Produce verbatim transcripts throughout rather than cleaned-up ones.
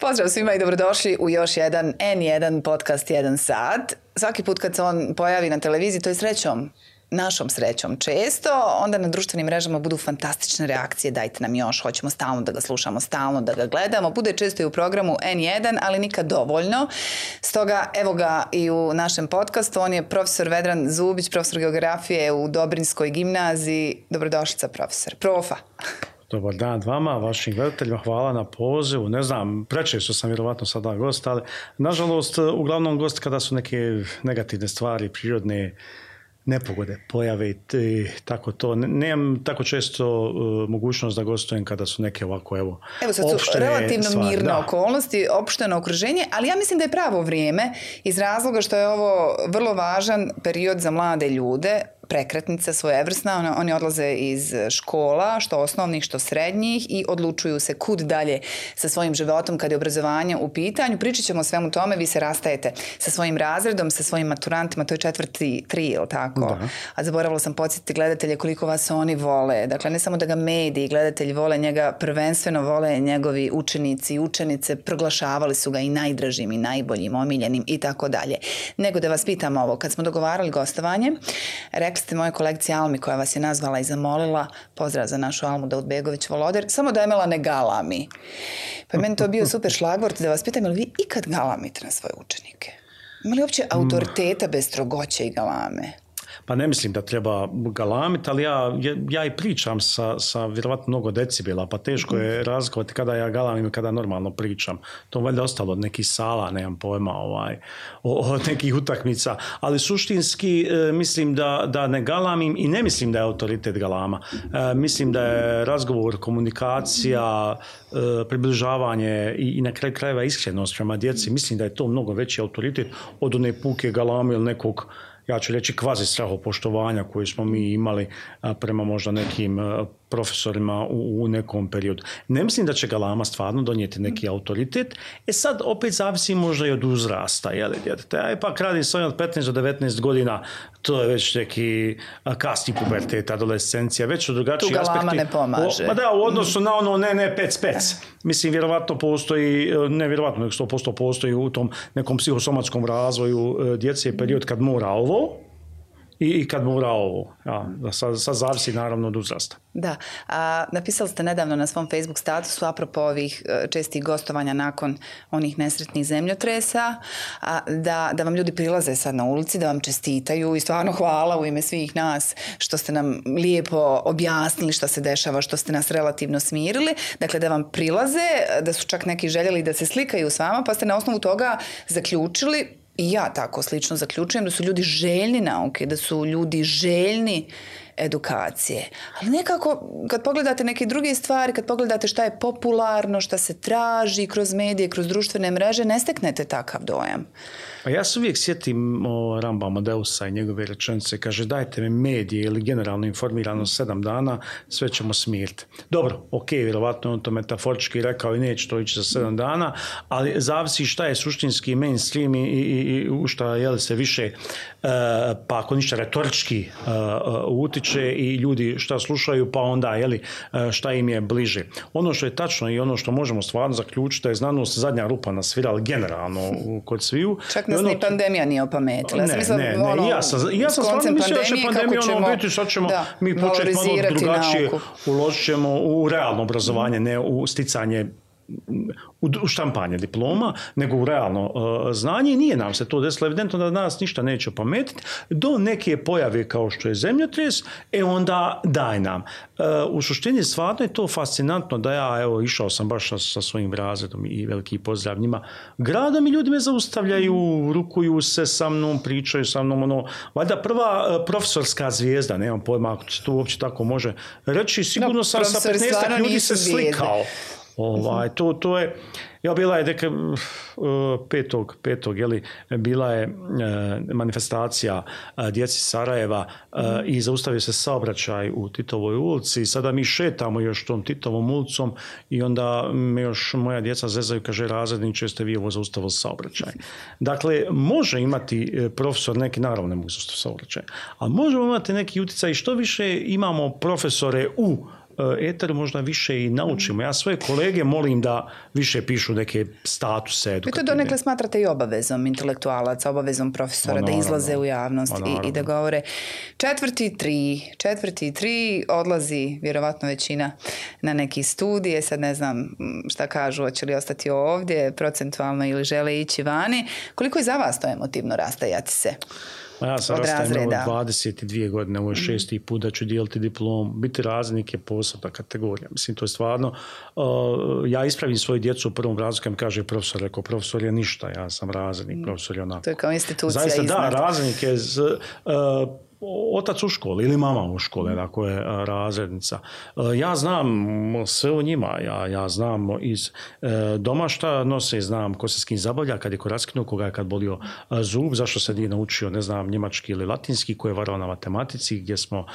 Pozdrav svima i dobrodošli u još jedan en jedan podcast jedan sat. Svaki put kad se on pojavi na televiziji, to je srećom, našom srećom često, onda na društvenim mrežama budu fantastične reakcije, dajte nam još, hoćemo stalno da ga slušamo, stalno da ga gledamo. Bude često i u programu en jedan, ali nikad dovoljno. Stoga evo ga i u našem podcastu. On je profesor Vedran Zubić, profesor geografije u Dobrinskoj gimnaziji. Dobrodošlica, profesor. Profa. Dobar dan vama, vašim gledateljima, hvala na pozivu. Ne znam, prečesto sam vjerovatno sada gost, ali nažalost uglavnom gost kada su neke negativne stvari, prirodne nepogode, pojave i tako to. Nemam tako često uh, mogućnost da gostujem kada su neke ovako, evo, Evo sad su relativno stvari. mirne Da. okolnosti, opušteno okruženje, ali ja mislim da je pravo vrijeme iz razloga što je ovo vrlo važan period za mlade ljude, prekretnica svojevrsna, oni odlaze iz škola, što osnovnih, što srednjih i odlučuju se kud dalje sa svojim životom kad je obrazovanje u pitanju. Pričat ćemo o svemu tome, vi se rastajete sa svojim razredom, sa svojim maturantima, to je četvrti tri, ili tako? Da. A zaboravila sam podsjetiti gledatelje koliko vas oni vole. Dakle, ne samo da ga mediji, gledatelji vole njega, prvenstveno vole njegovi učenici i učenice, proglašavali su ga i najdražim i najboljim, omiljenim i tako dalje. Nego da vas pitam ovo, kad smo dogovarali gostovanje, rekli ste moje kolegici Almi koja vas je nazvala i zamolila, pozdrav za našu Almu Daudbegović-Voloder, samo da Emela ne galami. Pa je meni to bio super šlagvort da vas pitam, je li vi ikad galamite na svoje učenike? Ima li uopće autoriteta bez strogoće i galame? Pa ne mislim da treba galamiti, ali ja, ja i pričam sa, sa vjerovatno mnogo decibela, pa teško je razlikovati kada ja galamim i kada normalno pričam. To valjda ostalo od nekih sala, nemam pojma, ovaj, od nekih utakmica. Ali suštinski e, mislim da, da ne galamim i ne mislim da je autoritet galama. E, mislim da je razgovor, komunikacija, e, približavanje i, i na kraju krajeva iskrenost prema djeci. Mislim da je to mnogo veći autoritet od one puke galame ili nekog, ja ću reći, kvazi strahopoštovanja koje smo mi imali a, prema možda nekim a, profesorima u, u nekom periodu. Ne mislim da će galama stvarno donijeti neki autoritet. E sad opet zavisi možda i od uzrasta, jeli djeteta. Ja ipak radim s ovim od petnaest do devetnaest godina, to je već neki a, kasni pubertet, adolescencija, već su drugačiji tu aspekti. Tu galama ne pomaže. O, pa da, u odnosu na ono ne, ne, pec, pec. Mislim, vjerovatno postoji, ne vjerovatno, nego sto posto postoji u tom nekom psihosomatskom razvoju djece period kad mora ovo i, i kad mora ovo. Ja, sad, sad zavisi naravno od uzrasta. Da. A, napisali ste nedavno na svom Facebook statusu apropo ovih čestih gostovanja nakon onih nesretnih zemljotresa, a, da, da vam ljudi prilaze sad na ulici, da vam čestitaju i stvarno hvala u ime svih nas što ste nam lijepo objasnili što se dešava, što ste nas relativno smirili. Dakle, da vam prilaze, da su čak neki željeli da se slikaju s vama, pa ste na osnovu toga zaključili, i ja tako slično zaključujem, da su ljudi željni nauke, da su ljudi željni edukacije. Ali nekako, kad pogledate neke druge stvari, kad pogledate šta je popularno, šta se traži kroz medije, kroz društvene mreže, ne steknete takav dojam. Pa ja se uvijek sjetim o Ramba Amadeusa i njegove rečenice, kaže dajte mi medije ili generalno informirano sedam dana, sve ćemo smiriti. Dobro, ok, vjerovatno on to metaforički rekao i neće to ići za sedam dana, ali zavisi šta je suštinski mainstream i, i, i u šta je li se više, uh, pa ako ništa retorički uh, uh, utiče i ljudi šta slušaju, pa onda je li, uh, šta im je bliže. Ono što je tačno i ono što možemo stvarno zaključiti je znanost zadnja rupa nasvirala generalno kod sviju. Čak nas ono, ni pandemija nije opametila. Ja sam mislila, ne, ne, ono, ja sam, ja sam stvarno mislio da će pandemija ono biti, sad ćemo da, mi početi malo drugačije, nauku. Uložit ćemo u realno obrazovanje, ne u sticanje, u štampanje diploma, nego u realno uh, znanje. I nije nam se to desilo, evidentno da nas ništa neće opametiti, do neke pojave kao što je zemljotres, e onda daj nam. Uh, u suštini stvarno je to fascinantno da ja, evo, išao sam baš sa, sa svojim razredom i veliki pozdrav njima gradom i ljudi me zaustavljaju, rukuju se sa mnom, pričaju sa mnom, ono, valjda prva uh, profesorska zvijezda, nemam pojma ako se to uopće tako može reći, sigurno no, sam sa petnaestak ljudi se slikao. Ovaj, to, to je, ja bila je deka, petog, petog, jeli, bila je e, manifestacija e, djeci Sarajeva e, mm. i zaustavio se saobraćaj u Titovoj ulici i sada mi šetamo još tom Titovom ulicom i onda me još moja djeca zezaju, kaže razredniče, ste vi ovo zaustavili saobraćaj. Dakle, može imati profesor neki, naravno ne mogu zaustaviti saobraćaj, ali možemo imati neki utjecaj i što više imamo profesore u eteru možda više i naučimo. Ja svoje kolege molim da više pišu neke statuse edukativne. Vi to donekle smatrate i obavezom intelektualaca, obavezom profesora da izlaze u javnost i, i da govore. Četvrti tri, četvrti tri odlazi vjerovatno većina na neki studije, sad ne znam šta kažu, hoće li ostati ovdje procentualno ili žele ići vani. Koliko je za vas to emotivno rastajati se? Ja sam rastajem dvadeset dvije godine, ovo je šesti put da ću dijeliti diplom. Biti razrednik je posebna kategorija. Mislim, to je stvarno... Uh, ja ispravim svoju djecu u prvom razredu kad mi kaže profesor, rekao, profesor je ništa, ja sam razrednik, profesor je onako. To je kao institucija zaista, iznad. Da, razrednik je... Z, uh, otac u školi ili mama u školi, ako je razrednica. Ja znam sve o njima, ja, ja znam iz doma šta nose, znam ko se s kim zabavlja, kad je ko raskinuo, koga je kad bolio zub, zašto se nije naučio, ne znam, njemački ili latinski, ko je varao na matematici, gdje smo,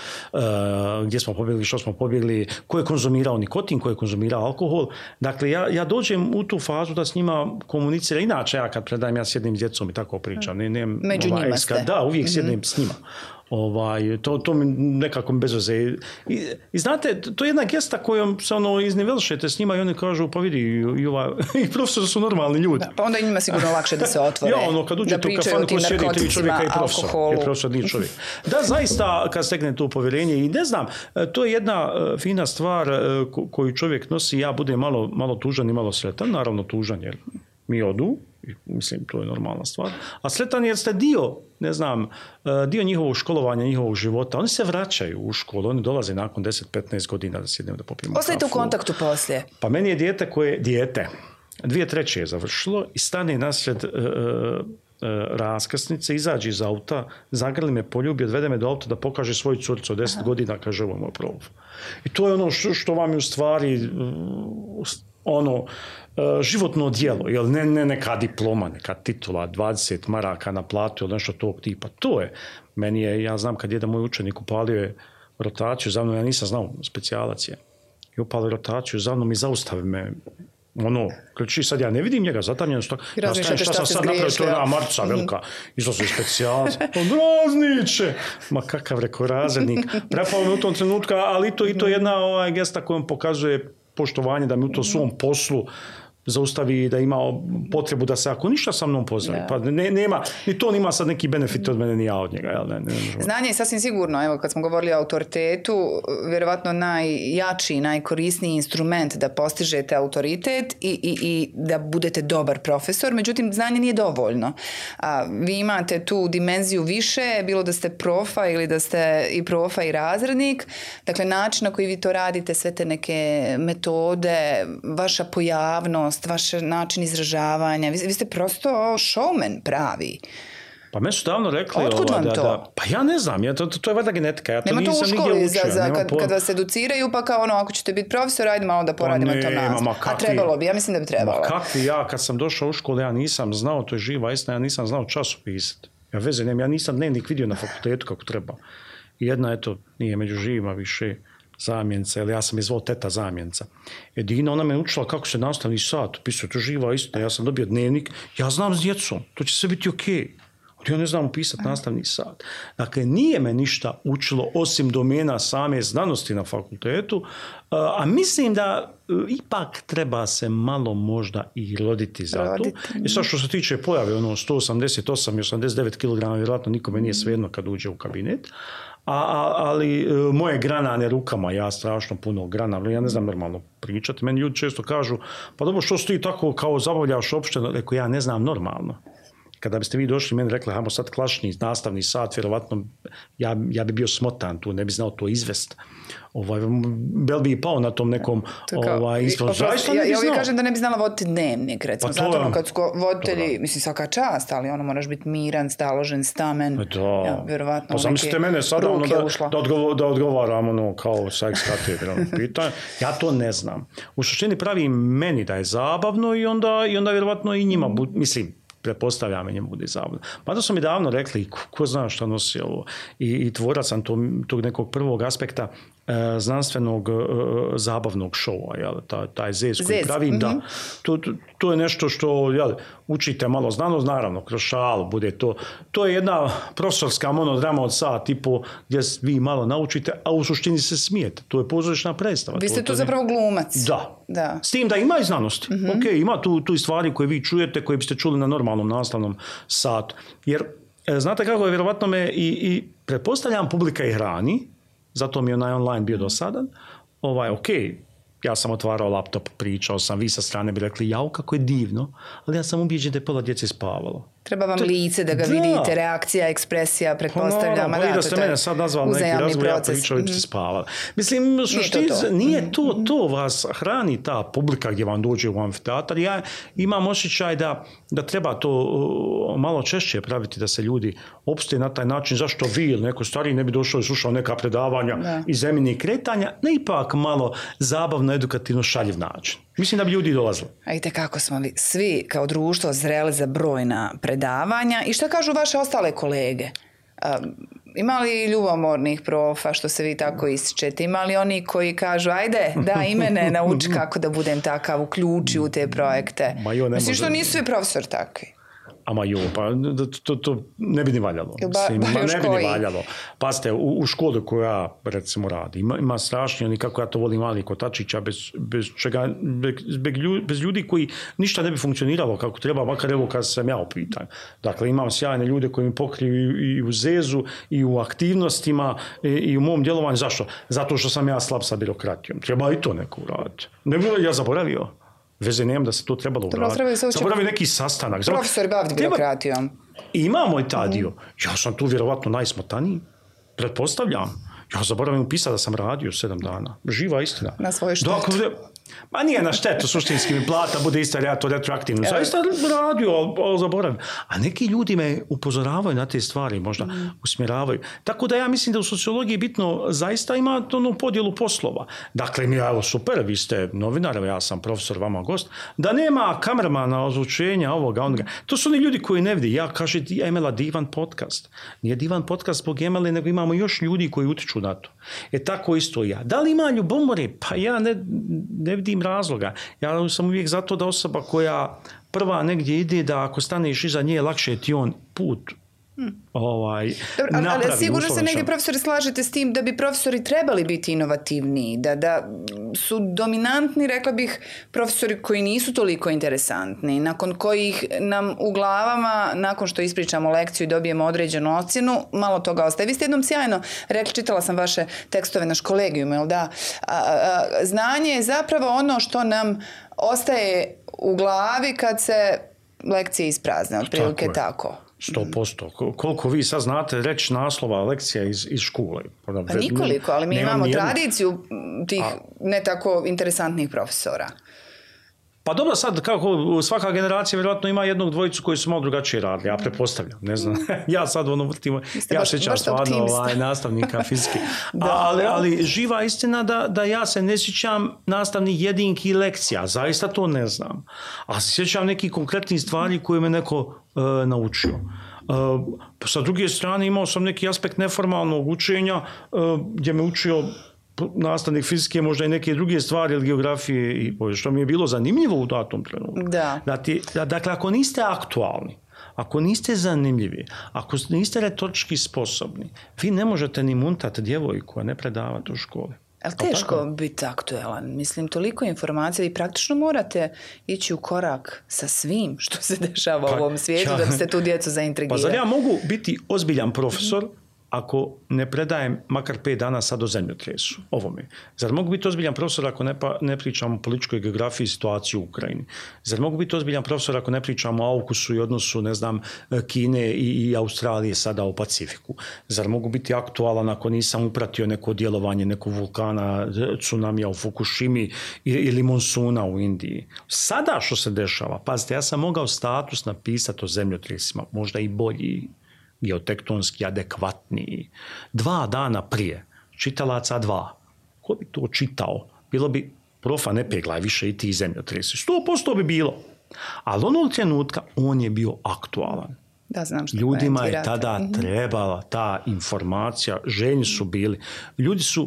gdje smo pobjegli, što smo pobjegli, ko je konzumirao nikotin, ko je konzumirao alkohol. Dakle, ja, ja dođem u tu fazu da s njima komuniciram. Inače, ja kad predajem, ja sjednim s djecom i tako pričam. Ne, ne, Među ovaj, njima ste. Da, uvijek mm-hmm. sjednem s njima. Ovaj, to, to mi nekako bez veze. I, I znate, to je jedna gesta kojom se ono iznivelišete s njima i oni kažu, pa vidi, i, ova, i profesori su normalni ljudi. Da, pa onda je njima sigurno lakše da se otvore. Ja, ono, kad uđete u kafanu koji sjedi tri čovjeka i profesor. Alkoholu. I profesor nije čovjek. Da, zaista, kad stekne to povjerenje i ne znam, to je jedna fina stvar koju čovjek nosi, ja budem malo, malo tužan i malo sretan, naravno tužan jer mi odu, mislim, to je normalna stvar. A sretan jer ste dio, ne znam, dio njihovog školovanja, njihovog života. Oni se vraćaju u školu, oni dolaze nakon deset petnaest godina da sjednemo da popijemo kafu. Ostajete u kontaktu poslije? Pa meni je dijete koje, dijete, dvije treće je završilo i stane nasred uh, uh, raskrsnice, izađe iz auta, zagrli me, poljubi, odvede me do auta da pokaže svoju curicu od deset Aha. godina, kaže ovo je moj prof. I to je ono što, što vam je u stvari uh, ono životno djelo, jel ne, ne neka diploma, neka titula, dvadeset maraka na platu ili nešto tog tipa. To je, meni je, ja znam kad jedan moj učenik upalio je rotaciju za mnom, ja nisam znao, specijalac je. I upalio rotaciju za mnom i zaustavi me, ono, ključi, sad ja ne vidim njega, zatamljeno što, ja stajem, šta sam sad napravio, to je ona Marca velika, izlazi specijalac, razniče, ma kakav rekao razrednik, prepao me u tom trenutku, ali to i to jedna ovaj, gesta kojom pokazuje poštovanje da mi u tom svom poslu zaustavi da ima potrebu da se ako ništa sa mnom pozdravi. Yeah. Pa ne, nema, ni to nima sad neki benefit od mene, ni ja od njega. Jel? Ne, ne, ne Znanje je sasvim sigurno, evo kad smo govorili o autoritetu, vjerovatno najjači, najkorisniji instrument da postižete autoritet i, i, i da budete dobar profesor, međutim znanje nije dovoljno. A, vi imate tu dimenziju više, bilo da ste profa ili da ste i profa i razrednik, dakle način na koji vi to radite, sve te neke metode, vaša pojavnost, vaš način izražavanja. Vi, vi ste prosto showman pravi. Pa me su davno rekli... Otkud vam da, to? Da, pa ja ne znam, ja, to, to je valjda genetika. Ja to nema nisam to u školi učio, za, za, kad, po... kad vas educiraju, pa kao ono, ako ćete biti profesor, ajde malo da poradimo pa to nastavu. A trebalo bi, ja mislim da bi trebalo. Ma kakvi ja, kad sam došao u školu, ja nisam znao, to je živa istina, ja nisam znao časopisati. Ja veze nemam, ja nisam dnevnik vidio na fakultetu kako treba. I jedna, eto, nije među živima više zamjenica, ili ja sam izvao teta zamjenica. Edina, ona me učila kako se nastavni sat, pisao, to živa istina, ja sam dobio dnevnik, ja znam s djecom, to će sve biti okej. Ja ne znam upisati nastavni sat. Dakle, nije me ništa učilo osim domena same znanosti na fakultetu, a mislim da ipak treba se malo možda i roditi za to. I sad što se tiče pojave, ono sto osamdeset osam i osamdeset devet kilograma, vjerojatno nikome nije svejedno kad uđe u kabinet. A, a, ali moje granane rukama, ja strašno puno granam, ja ne znam normalno pričati. Meni ljudi često kažu, pa dobro, što si ti tako kao zabavljaš opšteno? Rekao, ja ne znam normalno. Kada biste vi došli meni rekli, hajmo sad klašni nastavni sat, vjerovatno ja, ja bi bio smotan tu, ne bi znao to izvest. Ovaj, bel bi i pao na tom nekom ovaj, izvod. Zaista ne bi ja, znao. Ja kažem da ne bi znala voditi dnevnik, recimo. Pa zato ono kad su voditelji, mislim svaka čast, ali ono moraš biti miran, staložen, stamen. Da. Ja, vjerovatno pa zamislite mene sada ono, da, da, odgovor, da odgovaram ono, kao sa ex-katedrom pitanje. Ja to ne znam. U suštini pravi meni da je zabavno i onda, i onda vjerovatno i njima, bud, mislim, pretpostavljam i njemu bude zabavno. Mada su mi davno rekli, ko, ko zna šta nosi ovo. I, i tvorac sam to, tog nekog prvog aspekta znanstvenog zabavnog šova, jel, taj, taj zez koji Zez. pravim, Mm-hmm. da, to, to je nešto što, jel, učite malo znanost, naravno, kroz šalu bude to. To je jedna profesorska monodrama od sat i po, gdje vi malo naučite, a u suštini se smijete. To je pozorišna predstava. Vi ste to, tu to zapravo glumac. Da. Da. S tim da ima i znanosti. Mm-hmm. Ok, ima tu, tu i stvari koje vi čujete, koje biste čuli na normalnom nastavnom satu. Jer, znate kako je, vjerovatno me i, i pretpostavljam, publika i hrani, zato mi je onaj online bio dosadan. Ovaj, ok, ja sam otvarao laptop, pričao sam, vi sa strane bi rekli, jao, kako je divno, ali ja sam ubijeđen da je pola djece spavalo. Treba vam to, lice da ga da. vidite, reakcija, ekspresija, pretpostavljam. Pa da, da, da ste mene sad nazvali neki razvoj, ja pričao i bi se spavali. Mislim, što nije to to. Nije to, to vas hrani ta publika gdje vam dođe u amfiteatar. Ja imam osjećaj da, da treba to uh, malo češće praviti, da se ljudi opstoje na taj način. Zašto vi ili neko stariji ne bi došao i slušao neka predavanja da. iz zemljinih kretanja, ne ipak malo zabavno, edukativno, šaljiv način. Mislim da bi ljudi dolazili. A vidite kako smo li svi kao društvo zreli za brojna predavanja. I šta kažu vaše ostale kolege? Um, ima li ljubomornih profa što se vi tako ističete? Ima li oni koji kažu, ajde, da i mene nauči kako da budem takav, uključi u te projekte? Mislim što nisu svi profesori takvi. Ama jo, pa to, to ne bi ni valjalo. Ba, Mislim, ba ne bi koji? ni valjalo. Pazite, u, u školi koju ja, recimo, radi, ima, ima strašni, oni kako ja to volim, mali kotačića, bez, bez, čega, bez, bez ljudi koji ništa ne bi funkcioniralo kako treba, makar evo kad sam ja u pitanju. Dakle, imam sjajne ljude koji mi pokriju i, i u zezu, i u aktivnostima, i, i u mom djelovanju. Zašto? Zato što sam ja slab sa birokratijom. Treba i to neko uraditi. Ne bi ja zaboravio. Veze nemam da se to trebalo uraditi. Zaboravi neki sastanak. Profesori baviti birokratijom. Imamo i ta dio. Ja sam tu vjerovatno najsmotaniji. Pretpostavljam. Ja zaboravim upisati da sam radio sedam dana. Živa istina. Na svoju štetu. Dakle, ma nije na štetu, suštinski mi plata bude ista, ja to retroaktivno. Zaista radio, ali, ali zaboravim. A neki ljudi me upozoravaju na te stvari, možda mm. usmjeravaju. Tako da ja mislim da u sociologiji bitno zaista ima onu podjelu poslova. Dakle, mi, evo, super, vi ste novinar, ja sam profesor, vama gost, da nema kamermana, ozvučenja, ovoga, onoga. To su oni ljudi koji ne vidi. Ja kažem, ja imala divan podcast. Nije divan podcast zbog Emele, nego imamo još ljudi koji utiču na to. E tako isto ja. Da li ima ljubomore? Pa ja ne, ne vidim razloga. Ja sam uvijek zato da osoba koja prva negdje ide, da ako staneš iza nje, lakše ti on put Hmm. Ovaj, Dobro, ali, ali sigurno se negdje profesori slažete s tim da bi profesori trebali biti inovativniji, da, da su dominantni, rekla bih, profesori koji nisu toliko interesantni, nakon kojih nam u glavama, nakon što ispričamo lekciju i dobijemo određenu ocjenu, malo toga ostaje. Vi ste jednom sjajno rekli, čitala sam vaše tekstove naš kolegijum, jel da? A, a, znanje je zapravo ono što nam ostaje u glavi kad se lekcije isprazne, otprilike tako. tako. sto posto. Koliko vi sad znate reći naslova lekcija iz, iz škole? Pa nikoliko, ali mi imamo tradiciju tih A... ne tako interesantnih profesora. Pa dobro, sad kako svaka generacija vjerojatno ima jednog dvojicu koji su malo drugačije radili, ja pretpostavljam, ne znam. Ja sad ono vrtimo, ja sjećam stvarno ovaj, nastavnika fizike. ali, ali živa istina da, da ja se ne sjećam nastavnih jedinki lekcija, zaista to ne znam. A se sjećam nekih konkretnih stvari koje me neko uh, naučio. Uh, sa druge strane imao sam neki aspekt neformalnog učenja uh, gdje me učio nastavnik fizike, možda i neke druge stvari, ili geografije, i što mi je bilo zanimljivo u datom trenutku. Da. Da, dakle, ako niste aktualni, ako niste zanimljivi, ako niste retorički sposobni, vi ne možete ni muntati djevojku, a ne predavati u školi. Ali teško biti aktualan. Mislim, toliko informacija i praktično morate ići u korak sa svim što se dešava pa, u ovom svijetu, ja, da biste tu djecu zaintrigirali. Pa zar ja mogu biti ozbiljan profesor ako ne predajem makar pet dana sad o zemljotresu, ovome? Zar mogu biti ozbiljan profesor ako ne, pa, ne pričam o političkoj geografiji i situaciji u Ukrajini? Zar mogu biti ozbiljan profesor ako ne pričam o AUKUS-u i odnosu, ne znam, Kine i, i Australije sada u Pacifiku? Zar mogu biti aktualan ako nisam upratio neko djelovanje nekog vulkana, tsunamija u Fukushimi ili monsuna u Indiji? Sada što se dešava, pazite, ja sam mogao status napisati o zemljotresima, možda i bolji, geotektonski adekvatniji. Dva dana prije, čitalaca dva. Ko bi to čitao? Bilo bi profa ne peglaj više i ti zemljotresi. Sto posto bi bilo. Ali onog trenutka on je bio aktualan. Da, znam što ljudima je tada trebala ta informacija, željni su bili. Ljudi su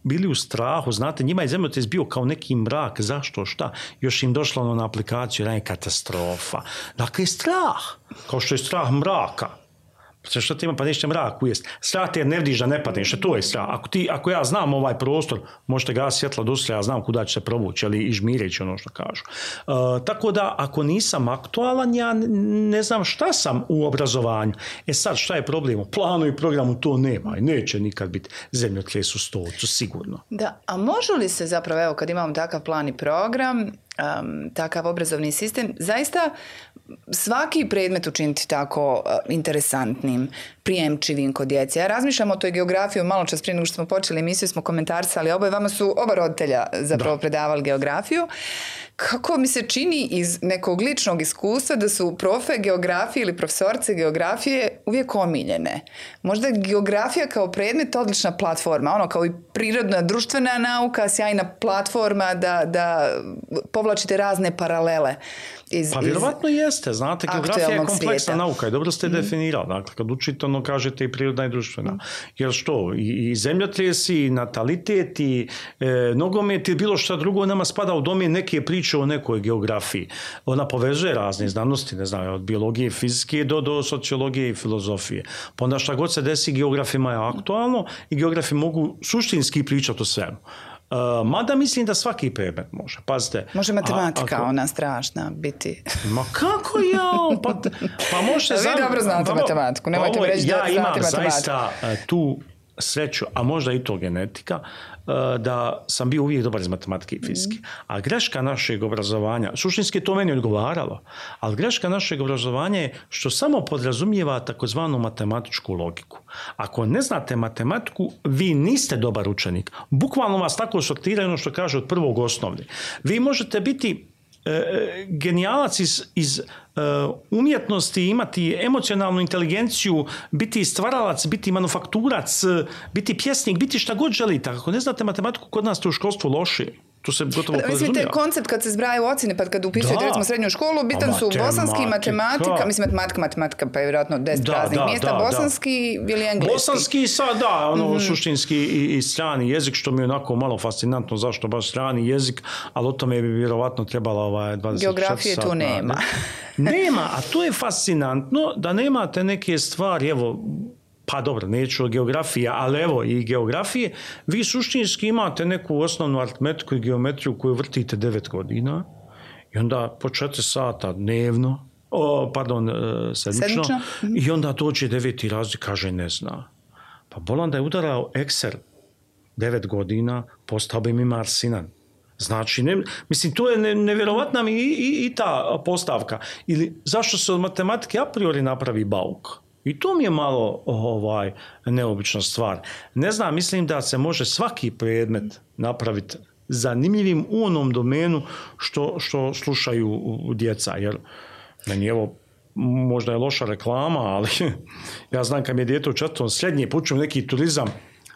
bili u strahu, znate, njima je zemljotres bio kao neki mrak, zašto, šta, još im došlo ono na aplikaciju, je katastrofa. Dakle, strah, kao što je strah mraka. Što ti ima pa neće mrak ujest. Strah te ne vidiš da ne padneš, to je strah. Ako, ti, ako ja znam ovaj prostor, možete ga svjetla doslije, ja znam kuda će se provući, ali i žmireći ono što kažu. Uh, tako da, ako nisam aktualan, ja ne znam šta sam u obrazovanju. E sad, šta je problem? U planu i programu to nema i neće nikad biti zemljotres u stolcu, sigurno. Da, a može li se zapravo, evo, kad imamo takav plan i program, um, takav obrazovni sistem, zaista svaki predmet učiniti tako uh, interesantnim, prijemčivim kod djece. Ja razmišljam o toj geografiji, malo čas prije nego što smo počeli emisiju, smo komentarisali, oboje vama su oba roditelja zapravo da. predavali geografiju. Kako mi se čini iz nekog ličnog iskustva da su profe geografije ili profesorce geografije uvijek omiljene. Možda je geografija kao predmet odlična platforma, ono kao i prirodna društvena nauka, sjajna platforma da, da povlačite razne paralele. Iz, pa vjerovatno jeste, znate, geografija je kompleksna svijeta. Nauka i dobro ste mm. definirali. Dakle, kad učite ono kažete i prirodna i društvena. Mm. Jer što, i, i zemljotresi, i natalitet, i e, nogomet, i bilo šta drugo nama spada u domen neke priče o nekoj geografiji. Ona povezuje razne znanosti, ne znam, od biologije, fizike do, do sociologije i filozofije. Pa onda šta god se desi, geografima je aktualno i geografi mogu suštinski pričati o svemu. Uh, mada mislim da svaki predmet može. Pazite. Može matematika, a, ako... ona strašna biti. Ma kako ja? Pa, pa može... Vi dobro znate pa, matematiku. Nemojte mi reći da znate matematiku. Ja imam zaista uh, tu sreću, a možda i to genetika, da sam bio uvijek dobar iz matematike i fizike. A greška našeg obrazovanja, suštinski to meni odgovaralo, ali greška našeg obrazovanja je što samo podrazumijeva takozvanu matematičku logiku. Ako ne znate matematiku, vi niste dobar učenik. Bukvalno vas tako sortiraju ono što kaže od prvog osnovne. Vi možete biti e, genijalac iz, iz umjetnosti, imati emocionalnu inteligenciju, biti stvaralac, biti manufakturac, biti pjesnik, biti šta god želite. Ako ne znate matematiku, kod nas to u školstvu loše. To se gotovo podrazumijeva. Mislite, koncept kad se zbrajaju ocjene, pa kad upisujete recimo srednju školu, bitan su bosanski, matematika, mislim matematika, matematika, pa je vjerojatno deset raznih mjesta, da, bosanski da. Ili engleski? Bosanski, sad da, ono mm-hmm. suštinski i, i strani jezik, što mi je onako malo fascinantno, zašto baš strani jezik, ali o tome bi vjerovatno trebala ovaj dvadeset četiri geografije sata. Tu nema. Nema, a to je fascinantno da nemate neke stvari, evo, pa dobro, neću o geografiji, ali evo i geografije, vi suštinski imate neku osnovnu aritmetiku i geometriju koju vrtite devet godina i onda po četiri sata dnevno, o, pardon, sedmično, sedmično. I onda dođe deveti razred, kaže ne zna. Pa bolan da je udarao Excel devet godina, postao bi mi Marsinan. Znači, ne, mislim, to je nevjerovatna mi i, i, i ta postavka. Ili zašto se od matematike a priori napravi bauk? I to mi je malo ovaj, neobična stvar. Ne znam, mislim da se može svaki predmet napraviti zanimljivim u onom domenu što, što slušaju djeca. Jer meni evo, možda je loša reklama, ali ja znam kad mi je dijete u četvrtom srednje, počujem neki turizam,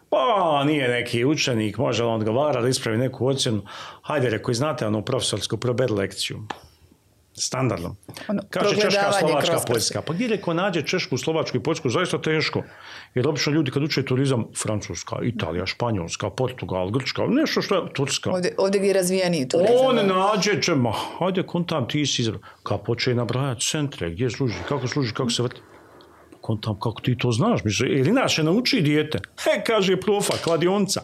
pa nije neki učenik, može on odgovara da ispravi neku ocjenu. Hajde, reko, znate ono profesorsku probed lekciju. Standardno. Ono, kaže Češka, Slovačka, Poljska. Pa gdje reko nađe Češku, Slovačku i Poljsku? Zaista teško. Jer obično ljudi kad uče turizam, Francuska, Italija, Španjolska, Portugal, Grčka, nešto što je Turska. Ovdje, ovdje gdje je razvijeniji turizam. On nađe, če, ma, hajde kontam ti si izra. Kad počne nabrajati centre, gdje služi, kako služi, kako se vrti. Kontam, kako ti to znaš? Jer inače nauči dijete. He, kaže profa, kladionca.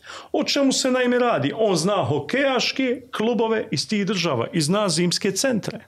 O čemu se naime radi? On zna hokejaške klubove iz tih država i zna zimske centre.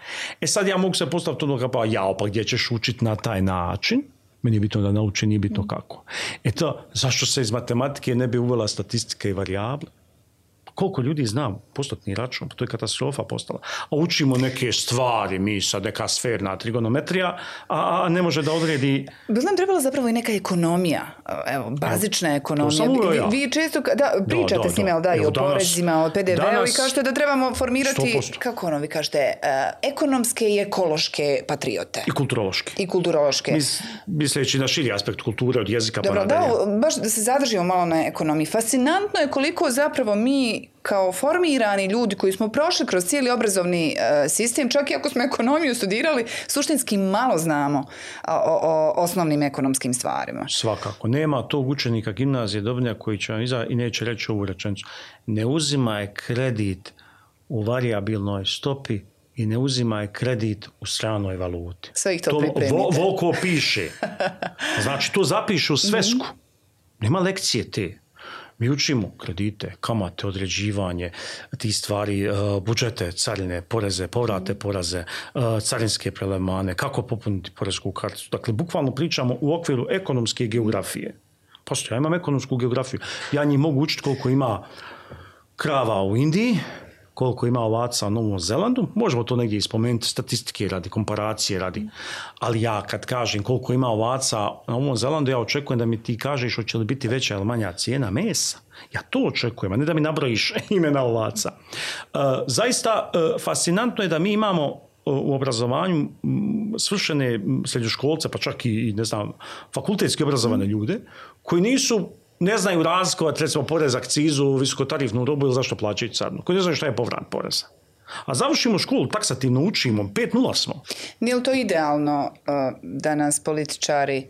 E sad ja mogu se postaviti ono pa jao, pa gdje ćeš učiti na taj način? Meni je bitno da nauči, nije bitno kako. Eto, zašto se iz matematike ne bi uvela statistika i varijable? Koliko ljudi znam postotni račun, to je katastrofa postala. A učimo neke stvari, mi sad neka sferna trigonometrija, a, a ne može da odredi... Bi nam trebala zapravo i neka ekonomija, evo, bazična ekonomija. Vi, ja. vi često da, pričate da, da, s njime, da, i o danas, porezima, o P D V-u i kažete da trebamo formirati, sto posto. Kako ono vi kažete, uh, ekonomske i ekološke patriote. I kulturološke. I kulturološke. Mis, misleći na širi aspekt kulture od jezika Dobro, pa nadalje. Da, baš da se zadržimo malo na ekonomiji. Fascinantno je koliko zapravo mi mi kao formirani ljudi koji smo prošli kroz cijeli obrazovni uh, sistem, čak i ako smo ekonomiju studirali, suštinski malo znamo o, o, o osnovnim ekonomskim stvarima. Svakako. Nema tog učenika gimnazije Dobnja koji će vam iza i neće reći ovu rečenicu. Ne uzimaj kredit u varijabilnoj stopi i ne uzimaj kredit u stranoj valuti. Sve ih to, to pripremite. Vo, Volko piše. Znači, to zapiše u svesku. Nema lekcije te. Mi učimo kredite, kamate, određivanje, ti stvari, budžete, carine, poreze, povrate poreze, carinske prelemane, kako popuniti poresku karticu. Dakle, bukvalno pričamo u okviru ekonomske geografije. Postoje, ja imam ekonomsku geografiju. Ja njih mogu učiti koliko ima krava u Indiji, koliko ima ovaca u Novom Zelandu, možemo to negdje ispomenuti, statistike radi, komparacije radi, ali ja kad kažem koliko ima ovaca na Novom Zelandu, ja očekujem da mi ti kažeš hoće li biti veća ili manja cijena mesa. Ja to očekujem, a ne da mi nabrojiš imena ovaca. E, zaista e, fascinantno je da mi imamo u obrazovanju svršene srednjoškolce, pa čak i, ne znam, fakultetski obrazovane ljude, koji nisu ne znaju razlikovati, recimo, porez, akcizu, visokotarifnu robu ili zašto plaćaju carinu. Koji ne znaju šta je povrat poreza. A završimo školu, taksativno učimo, pet nula smo. Nije li to idealno uh, da nas političari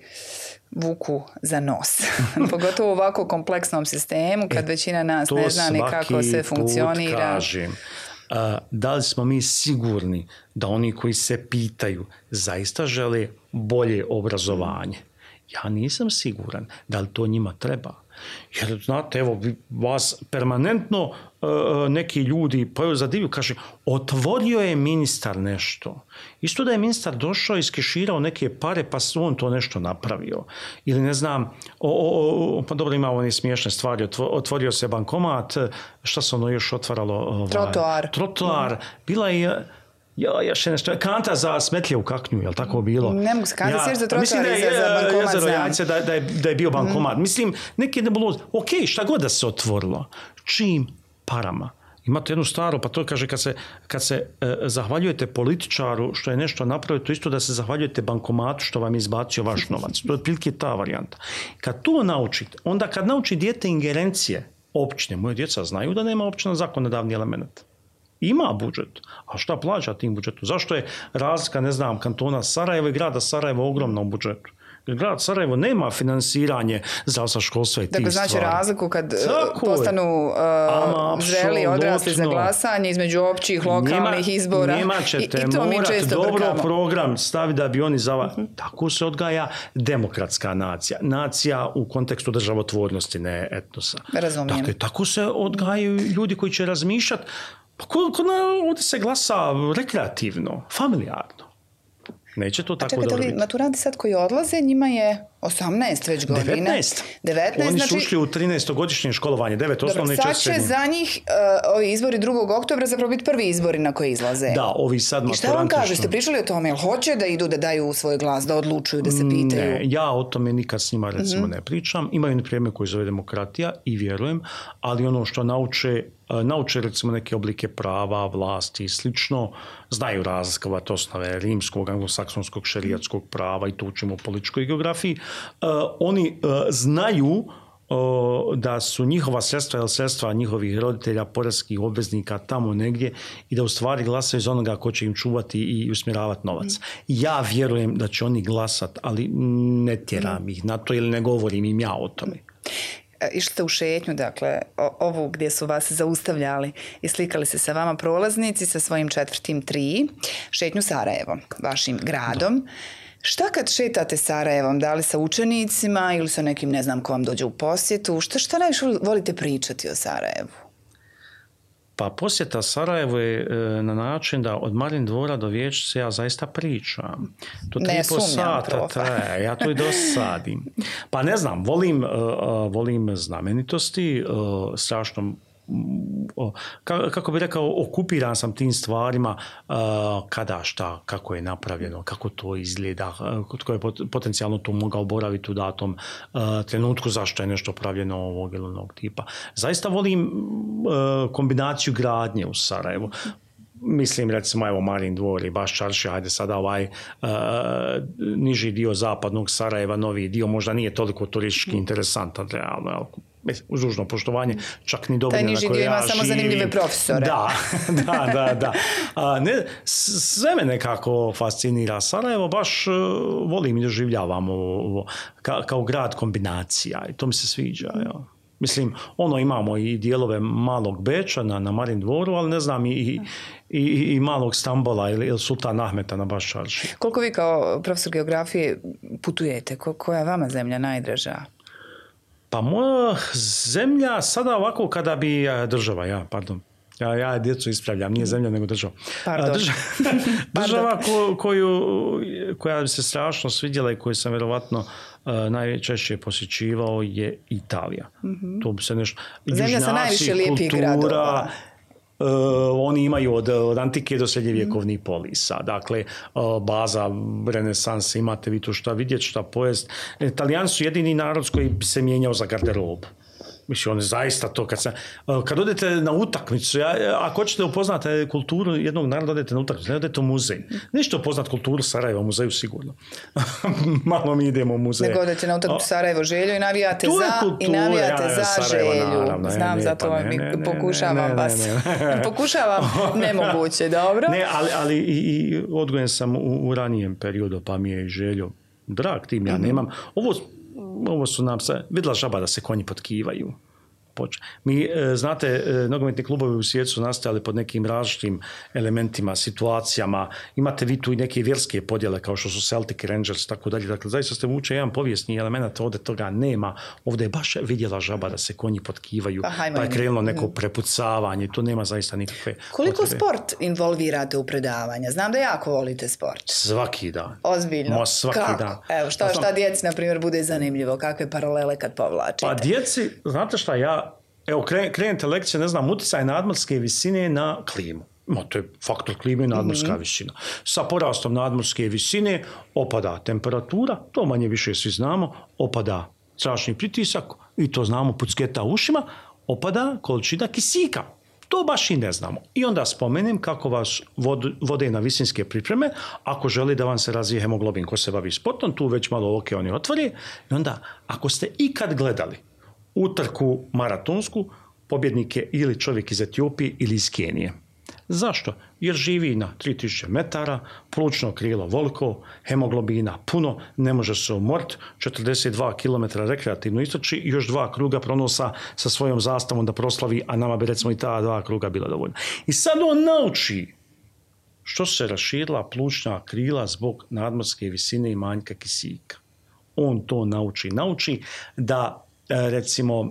vuku za nos? Pogotovo u ovako kompleksnom sistemu, kad e, većina nas ne zna ni kako se funkcionira. Kažem, uh, da li smo mi sigurni da oni koji se pitaju zaista žele bolje obrazovanje? Ja nisam siguran da li to njima treba. Jer, znate, evo, vas permanentno uh, neki ljudi pojaju za diviju, kaže, otvorio je ministar nešto. Isto da je ministar došao i iskeširao neke pare, pa on to nešto napravio. Ili, ne znam, o, o, o, pa dobro, ima one smiješne stvari, otvorio se bankomat, šta se ono još otvaralo? Ovaj, trotoar. Trotoar. Mm. Bila je... Ja, još nešto, kanta za smetlje u kaknju, je li tako bilo? Ne mogu se kanta, ja, sješ za trotoar i za, za bankomat. Jezero Jajce, da, da, je, da je bio bankomat. Mm. Mislim, neke ne bilo, ok, šta god da se otvorilo. Čim parama? Imate jednu staru, pa to kaže, kad se, kad se e, zahvaljujete političaru što je nešto napravio, to isto da se zahvaljujete bankomatu što vam je izbacio vaš novac. To je otprilike ta varijanta. Kad to naučite, onda kad nauči dijete ingerencije općine, moje djeca znaju da nema općina zakonodavni element. Ima budžet, a šta plaća tim budžetu? Zašto je razlika, ne znam, kantona Sarajevo i grada Sarajevo ogromna u budžetu? Jer grad Sarajevo nema finansiranje zdravstva, školstva i tih dakle, stvari. Znači razliku kad tako postanu uh, zreli odrasli za glasanje između općih, lokalnih Njima, izbora. Njima ćete I, i to morati dobro brkamo. Program staviti da bi oni za vas. Uh-huh. Tako se odgaja demokratska nacija. Nacija u kontekstu državotvornosti, ne etnosa. Razumijem. Dakle, tako se odgajaju ljudi koji će razmišljati. Pa koliko ovdje se glasa rekreativno, familijarno. Neće to tako dobro biti. A čekajte, maturanti sad koji odlaze, njima je osamnaest već godina. devetnaest. devetnaest Oni znači... su ušli u trinaestogodišnje školovanje, devet osnovne i četiri srednje. Sad će za njih uh, ovi izbori drugog oktobra zapravo biti prvi izbori na koji izlaze. Da, ovi sad maturanti... I šta vam kažu? Ste pričali o tome? Jel hoće da idu, da daju svoj glas, da odlučuju, da se pitaju? Ne, ja o tome nikad s njima recimo mm-hmm. ne pričam. Imaju oni prijeme koji zove demokratija i vjerujem, ali ono što nauče nauče recimo neke oblike prava, vlasti i slično, znaju razlikovati osnove rimskog, anglosaksonskog, šerijatskog prava i to učimo u političkoj geografiji. Uh, oni uh, znaju uh, da su njihova sredstva ili sredstva njihovih roditelja, poreskih obveznika tamo negdje i da u stvari glasaju za onoga ko će im čuvati i usmjeravati novac. Mm. Ja vjerujem da će oni glasati, ali ne tjeram mm. ih na to ili ne govorim im ja o tome. Išli ste u šetnju, dakle, ovu gdje su vas zaustavljali i slikali se sa vama prolaznici sa svojim četvrtim tri, šetnju Sarajevom, vašim gradom. Da. Šta kad šetate Sarajevom, da li sa učenicima ili sa nekim, ne znam, ko vam dođe u posjetu, šta, šta najviše volite pričati o Sarajevu? Pa posjeta Sarajevo je na način da od Marin dvora do Vijećnice ja zaista pričam. To tri i pol sata traje, ja to i dosadim. Pa ne znam, volim, uh, volim znamenitosti, uh, strašno, uh, kako bih rekao, okupiran sam tim stvarima, uh, kada, šta, kako je napravljeno, kako to izgleda, uh, tko je potencijalno tu mogao boraviti u datom uh, trenutku, zašto je nešto pravljeno ovog ili onog tipa. Zaista volim uh, kombinaciju gradnje u Sarajevu. Mislim, recimo, evo Marin dvor i baš Čaršija, ajde sada ovaj uh, niži dio zapadnog Sarajeva, novi dio, možda nije toliko turistički interesantan, realno, uz dužno poštovanje, čak ni dobro. Taj niži dio ima samo zanimljive profesore. Da, da, da. da. A, ne, sve me nekako fascinira. Sarajevo baš uh, volim i doživljavam ovo, ka, kao grad kombinacija i to mi se sviđa. Ja. Mislim, ono imamo i dijelove malog Beča na, na Marin dvoru, ali ne znam i, i, i, i malog Stambola ili, ili Sultan Ahmeta na Baščarši. Koliko vi kao profesor geografije putujete? Ko, koja je vama zemlja najdraža? Pa moja zemlja sada ovako kada bi država, ja, pardon. Ja, ja djecu ispravljam, nije zemlja nego država. Pardon. Država, država ko, koju, koja bi se strašno svidjela i koju sam vjerovatno uh, najčešće posjećivao je Italija. Mm-hmm. To bi se nešto... Zemlja sa najviše lijepih gradova. Uh, oni imaju od, od antike do srednjevjekovnih polisa. Dakle, uh, baza renesanse, imate vi tu šta vidjeti, šta pojest. Italijani su jedini narod koji bi se mijenjao za garderobu. Mislim, on je zaista to kad sam... Kad odete na utakmicu, ja, ako hoćete upoznati kulturu jednog naroda, odete na utakmicu, ne odete u muzej. Nećete upoznati kulturu Sarajeva, u muzeju sigurno. Malo mi idemo u muzej. Nego odete na utakmicu Sarajevo Želju i navijate za, kultura, i navijate ja, za Sarajevo, Želju. Naravno, Znam, ne, zato pa, ne, ne, pokušavam ne, ne, vas. Ne, ne, ne. pokušavam nemoguće, dobro? Ne, ali, ali i, i odgojen sam u, u ranijem periodu, pa mi je i Željo drag, tim ja mm-hmm. nemam. Ovo Ovo su nam se, vidjela žaba da se konji potkivaju. Mi, e, znate, e, nogometni klubovi u svijetu su nastajali pod nekim različitim elementima, situacijama. Imate vi tu i neke vjerske podjele kao što su Celtic, Rangers i tako dalje. Dakle, zaista ste vuče jedan povijesni element, ovdje toga nema. Ovdje je baš vidjela žaba da se konji potkivaju, pa, pa je krenulo neko prepucavanje. To nema zaista nikakve Koliko potrebe. Sport involvirate u predavanja? Znam da jako volite sport. Svaki dan. Ozbiljno? Mo, svaki Kako? dan. Evo, šta, šta djeci, na primjer, bude zanimljivo? Kakve paralele kad povlačite? Pa djeci, znate šta, ja Evo, krenete lekcije, ne znam, utjecaj nadmorske visine na klimu. No, to je faktor klime i nadmorska mm-hmm. visina. Sa porastom nadmorske visine opada temperatura, to manje više svi znamo, opada zračni pritisak i to znamo pucketa ušima, opada količina kisika. To baš i ne znamo. I onda spomenem kako vas vode na visinske pripreme, ako želi da vam se razvije hemoglobin ko se bavi sportom, tu već malo oke oni otvori. I onda, ako ste ikad gledali utrku maratonsku, pobjednik je ili čovjek iz Etiopije ili iz Kenije. Zašto? Jer živi na tri tisuće metara, plućno krilo voliko, hemoglobina puno, ne može se umoriti, četrdeset dva kilometra rekreativno istrči i još dva kruga pronosa sa svojom zastavom da proslavi, a nama bi recimo i ta dva kruga bila dovoljna. I sad on nauči što se raširila plućna krila zbog nadmorske visine i manjka kisika. On to nauči. Nauči da recimo,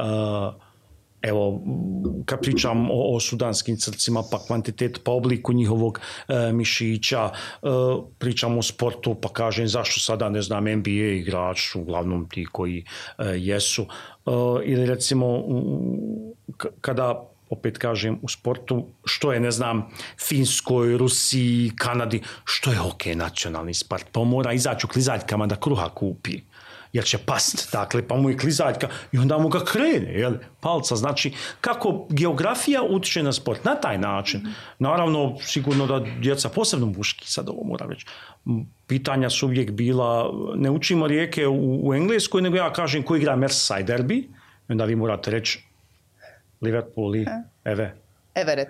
evo, kad pričam o, o sudanskim crcima, pa kvantitet, pa obliku njihovog e, mišića, e, pričam o sportu, pa kažem zašto sada, ne znam, N B A igrač, uglavnom ti koji e, jesu. E, ili recimo, k- kada opet kažem u sportu, što je, ne znam, Finskoj, Rusiji, Kanadi, što je hokej nacionalni sport, pa mora izaći u klizaljkama da kruha kupi. Jer će past, dakle, pa mu je klizaljka i onda mu ga krene, jel, palca. Znači, kako geografija utječe na sport, na taj način. Naravno, sigurno da djeca, posebno muški, sad ovo mora reći, pitanja su uvijek bila, ne učimo rijeke u, u Engleskoj, nego ja kažem ko igra Merseyside derby, i onda vi morate reći Liverpool i Eve. Everett.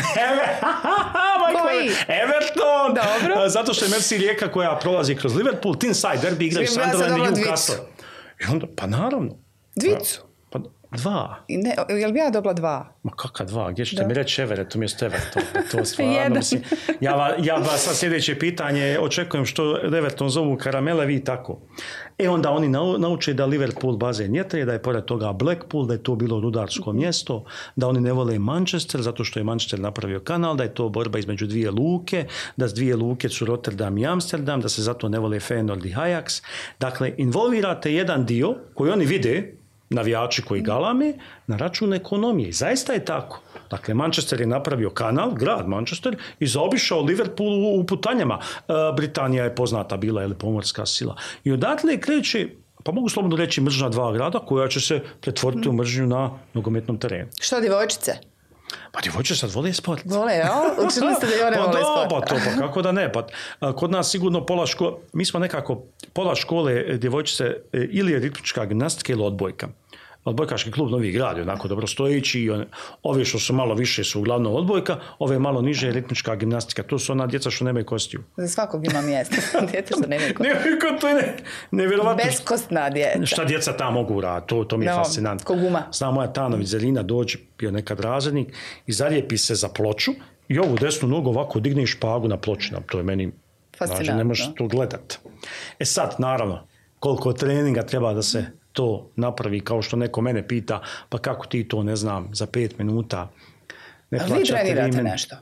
Koji? Everton! Dobro. Zato što je Merseyside rijeka koja prolazi kroz Liverpool, Tyneside derby igraju Sunderland i Newcastle. I onda, pa naravno. Dvicu? Pa dva. Ne, jel bi ja dobila dva? Ma kakva dva? Gdje ćete da. mi reći Everett umjesto Everton? To stvarno, mislim, ja, va, ja vas sad sljedeće pitanje očekujem što Everton zovu karamele, vi tako. E onda oni nauče da Liverpool bazen jetre, da je pored toga Blackpool, da je to bilo rudarsko mjesto, da oni ne vole Manchester, zato što je Manchester napravio kanal, da je to borba između dvije luke, da s dvije luke su Rotterdam i Amsterdam, da se zato ne vole Feyenoord i Ajax. Dakle, involvirate jedan dio koji oni vide, navijači koji galame, na račun ekonomije. I zaista je tako. Dakle, Manchester je napravio kanal, grad Manchester, i zaobišao Liverpool u, u putanjama. E, Britanija je poznata bila, je li, pomorska sila. I odatle kreće, pa mogu slobodno reći, mržnja dva grada koja će se pretvoriti u mržnju na nogometnom terenu. Što djevojčice? Pa djevojčice sad vole sport. Vole, ja? Učili ste da i one pa vole da, sport. Pa to, pa kako da ne. Pa, kod nas sigurno pola škole, mi smo nekako, pola škole djevojčice ili je ritmička gimnastika ili odbojka. odbojkaški klub Novi Grad je onako dobro stojeći i on, ovi što su malo više su uglavnom odbojka, ove malo niže je ritmička gimnastika. To su ona djeca što nemaju kostiju. Za svakog ima mjesta. Djeca što nemaju kostiju. Nemaju to je ne, nevjerovatno. Beskostna djeca. Šta djeca tamo mogu raditi, to, to mi je no, fascinantno. Ko guma. Zna moja Tanović Zelina dođe, bio nekad razrednik i zalijepi se za ploču i ovu desnu nogu ovako digne špagu na ploču. To je meni, znači, ne možeš to gledat. E sad, naravno, koliko treninga treba da se to napravi, kao što neko mene pita, pa kako ti to, ne znam, za pet minuta ne plaćate. A vi trenirate imen. Nešto?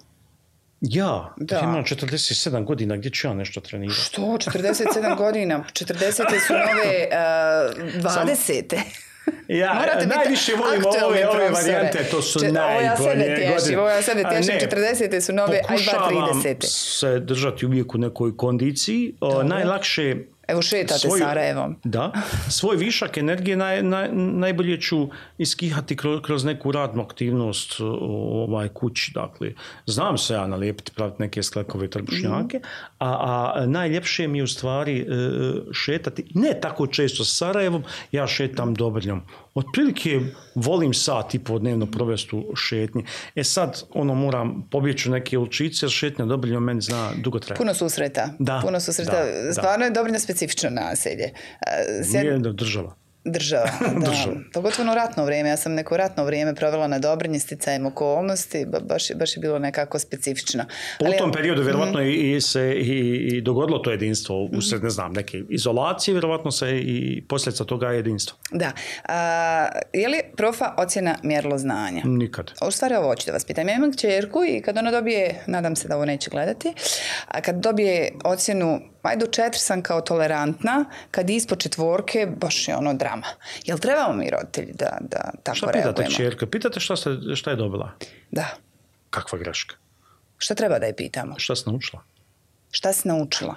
Ja, da. Imam četrdeset sedam godina, gdje ću ja nešto trenirati? Što? četrdeset sedam godina? četrdesete su nove uh, dvadesete. Ja, Morate najviše volim ove, ove varijante, to su Če, najbolje ja sebe tješim, ovo ja sebe tješim, četrdesete su nove, aj dva tridesete. Se držati uvijek u nekoj kondiciji. O, najlakše... Evo šetate svoj, Sarajevom. Da, svoj višak energije naj, naj, najbolje ću iskihati kroz, kroz neku radnu aktivnost ovaj, kući. Dakle, znam se ja nalijepiti, praviti neke sklekove trbušnjake, mm. a, a najljepše mi je u stvari šetati, ne tako često sa Sarajevom, ja šetam Dobrnjom. Otprilike volim sat i po dnevno provesti u šetnji. E sad, ono, moram pobjeći u neke uličice, jer šetnja Dobrnjom meni zna dugo traje. Puno susreta. Da, Puno susreta. Da, Stvarno da. je Dobrnja specifično naselje. Sjed... Nije država. Država, da. Država. Pogotovo ratno vrijeme. Ja sam neko ratno vrijeme provela na Dobrnji sticajem okolnosti. Baš, baš je bilo nekako specifično. Po Ali, tom periodu vjerovatno mm. i se i, i dogodilo to jedinstvo usred, ne znam, neke izolacije, vjerovatno se i posljedica toga je jedinstvo. Da. A, je li profa ocjena mjerilo znanja? Nikad. U stvari ovo hoću da vas pitam. Ja imam kćerku i kad ona dobije, nadam se da ovo neće gledati, a kad dobije ocjenu ajde do četiri sam kao tolerantna, kad ispod četvorke baš je ono drama. Jel trebamo mi roditelji da, da tako šta reagujemo? Šta pitate kćerka? Pitate šta, ste, šta je dobila? Da. Kakva greška? Šta treba da je pitamo? Šta si naučila? Šta si naučila?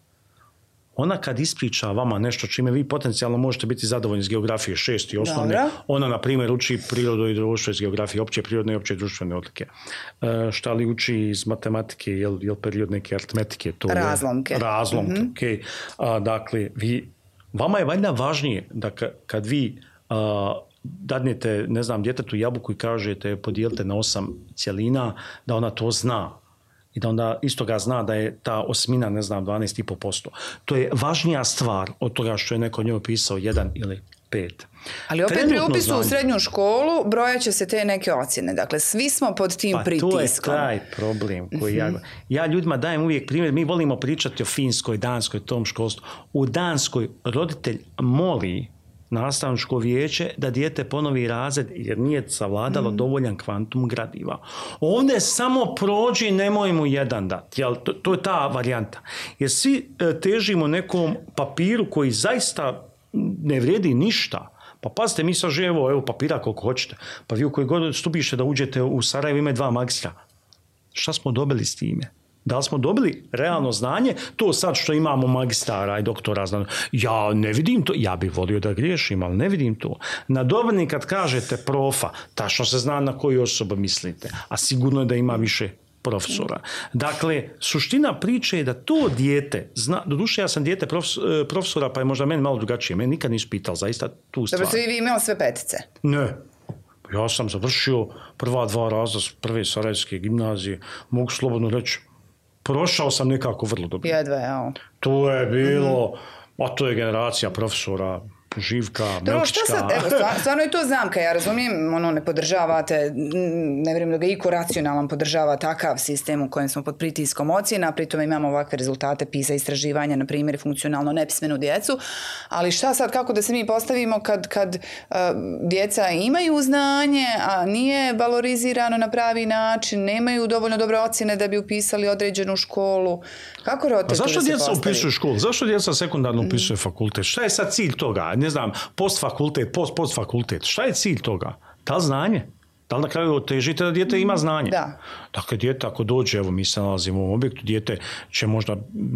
Ona kad ispriča vama nešto čime vi potencijalno možete biti zadovoljni iz geografije šest i osnovne, Dobra. ona na primjer uči prirodu i društvo iz geografije, opće prirodne i opće društvene odlike. E, šta li uči iz matematike, jel, jel period neke aritmetike? To razlomke. Je, razlomke, mm-hmm. okej. Okay. A, dakle, vi, vama je valjda važnije da kad vi a, dadnete, ne znam, djetetu jabuku i kažete podijelite na osam cjelina, da ona to zna. I da onda istoga zna da je ta osmina, ne znam, dvanaest i pet posto. To je važnija stvar od toga što je neko njoj pisao jedan ili pet. Ali opet pri upisu znanje. U srednju školu brojat će se te neke ocjene. Dakle, svi smo pod tim pa pritiskom. To je taj problem koji mm-hmm. ja... Ja ljudima dajem uvijek primjer. Mi volimo pričati o Finskoj, Danskoj, tom školstvu. U Danskoj roditelj moli nastavničko vijeće da dijete ponovi razred jer nije savladalo mm. dovoljan kvantum gradiva. Ovdje samo prođi, nemoj mu jedan dati. Jel, to, to je ta varijanta. Jer svi e, težimo nekom papiru koji zaista ne vrijedi ništa. Pa pazite, mi sad živo, evo papira koliko hoćete. Pa vi u koji god stupište da uđete u Sarajevo ime dva magistra. Šta smo dobili s time? Da li smo dobili realno znanje? To sad što imamo magistara i doktora znanja. Ja ne vidim to. Ja bih volio da griješim, ali ne vidim to. Na Dobrni kad kažete profa, tačno se zna na koju osobu mislite. A sigurno je da ima više profesora. Dakle, suština priče je da to dijete zna, doduše ja sam dijete profesora, pa je možda meni malo drugačije. Meni nikad nisu pitali zaista tu stvar. Dobro, ste vi imali sve petice? Ne. Ja sam završio prva dva razreda prve Sarajevske gimnazije. Mogu slobodno reći, prošao sam nekako vrlo dobro. Jedva, ja. To je bilo, mm-hmm. a to je generacija profesora, Živka, Dobro, Melčićka. Što sad, evo, stvarno je to zamka, ja razumijem, ono, ne podržavate, ne vjerujem da ga iko racionalan podržava takav sistem u kojem smo pod pritiskom ocjena, pritom imamo ovakve rezultate PISA istraživanja, na primjer, funkcionalno nepismenu djecu, ali šta sad, kako da se mi postavimo kad, kad uh, djeca imaju znanje, a nije valorizirano na pravi način, nemaju dovoljno dobre ocjene da bi upisali određenu školu, kako roditelji da se postavi? Zašto djeca upisuju školu? Zašto djeca sekundarno upisuje fakultet? Šta je sad cilj toga? Ne znam, postfakultet, post, postfakultet. Šta je cilj toga? Da li znanje? Da li na kraju težite da dijete ima znanje? Da. Dakle, dijete ako dođe, evo mi se nalazimo u ovom objektu, dijete će možda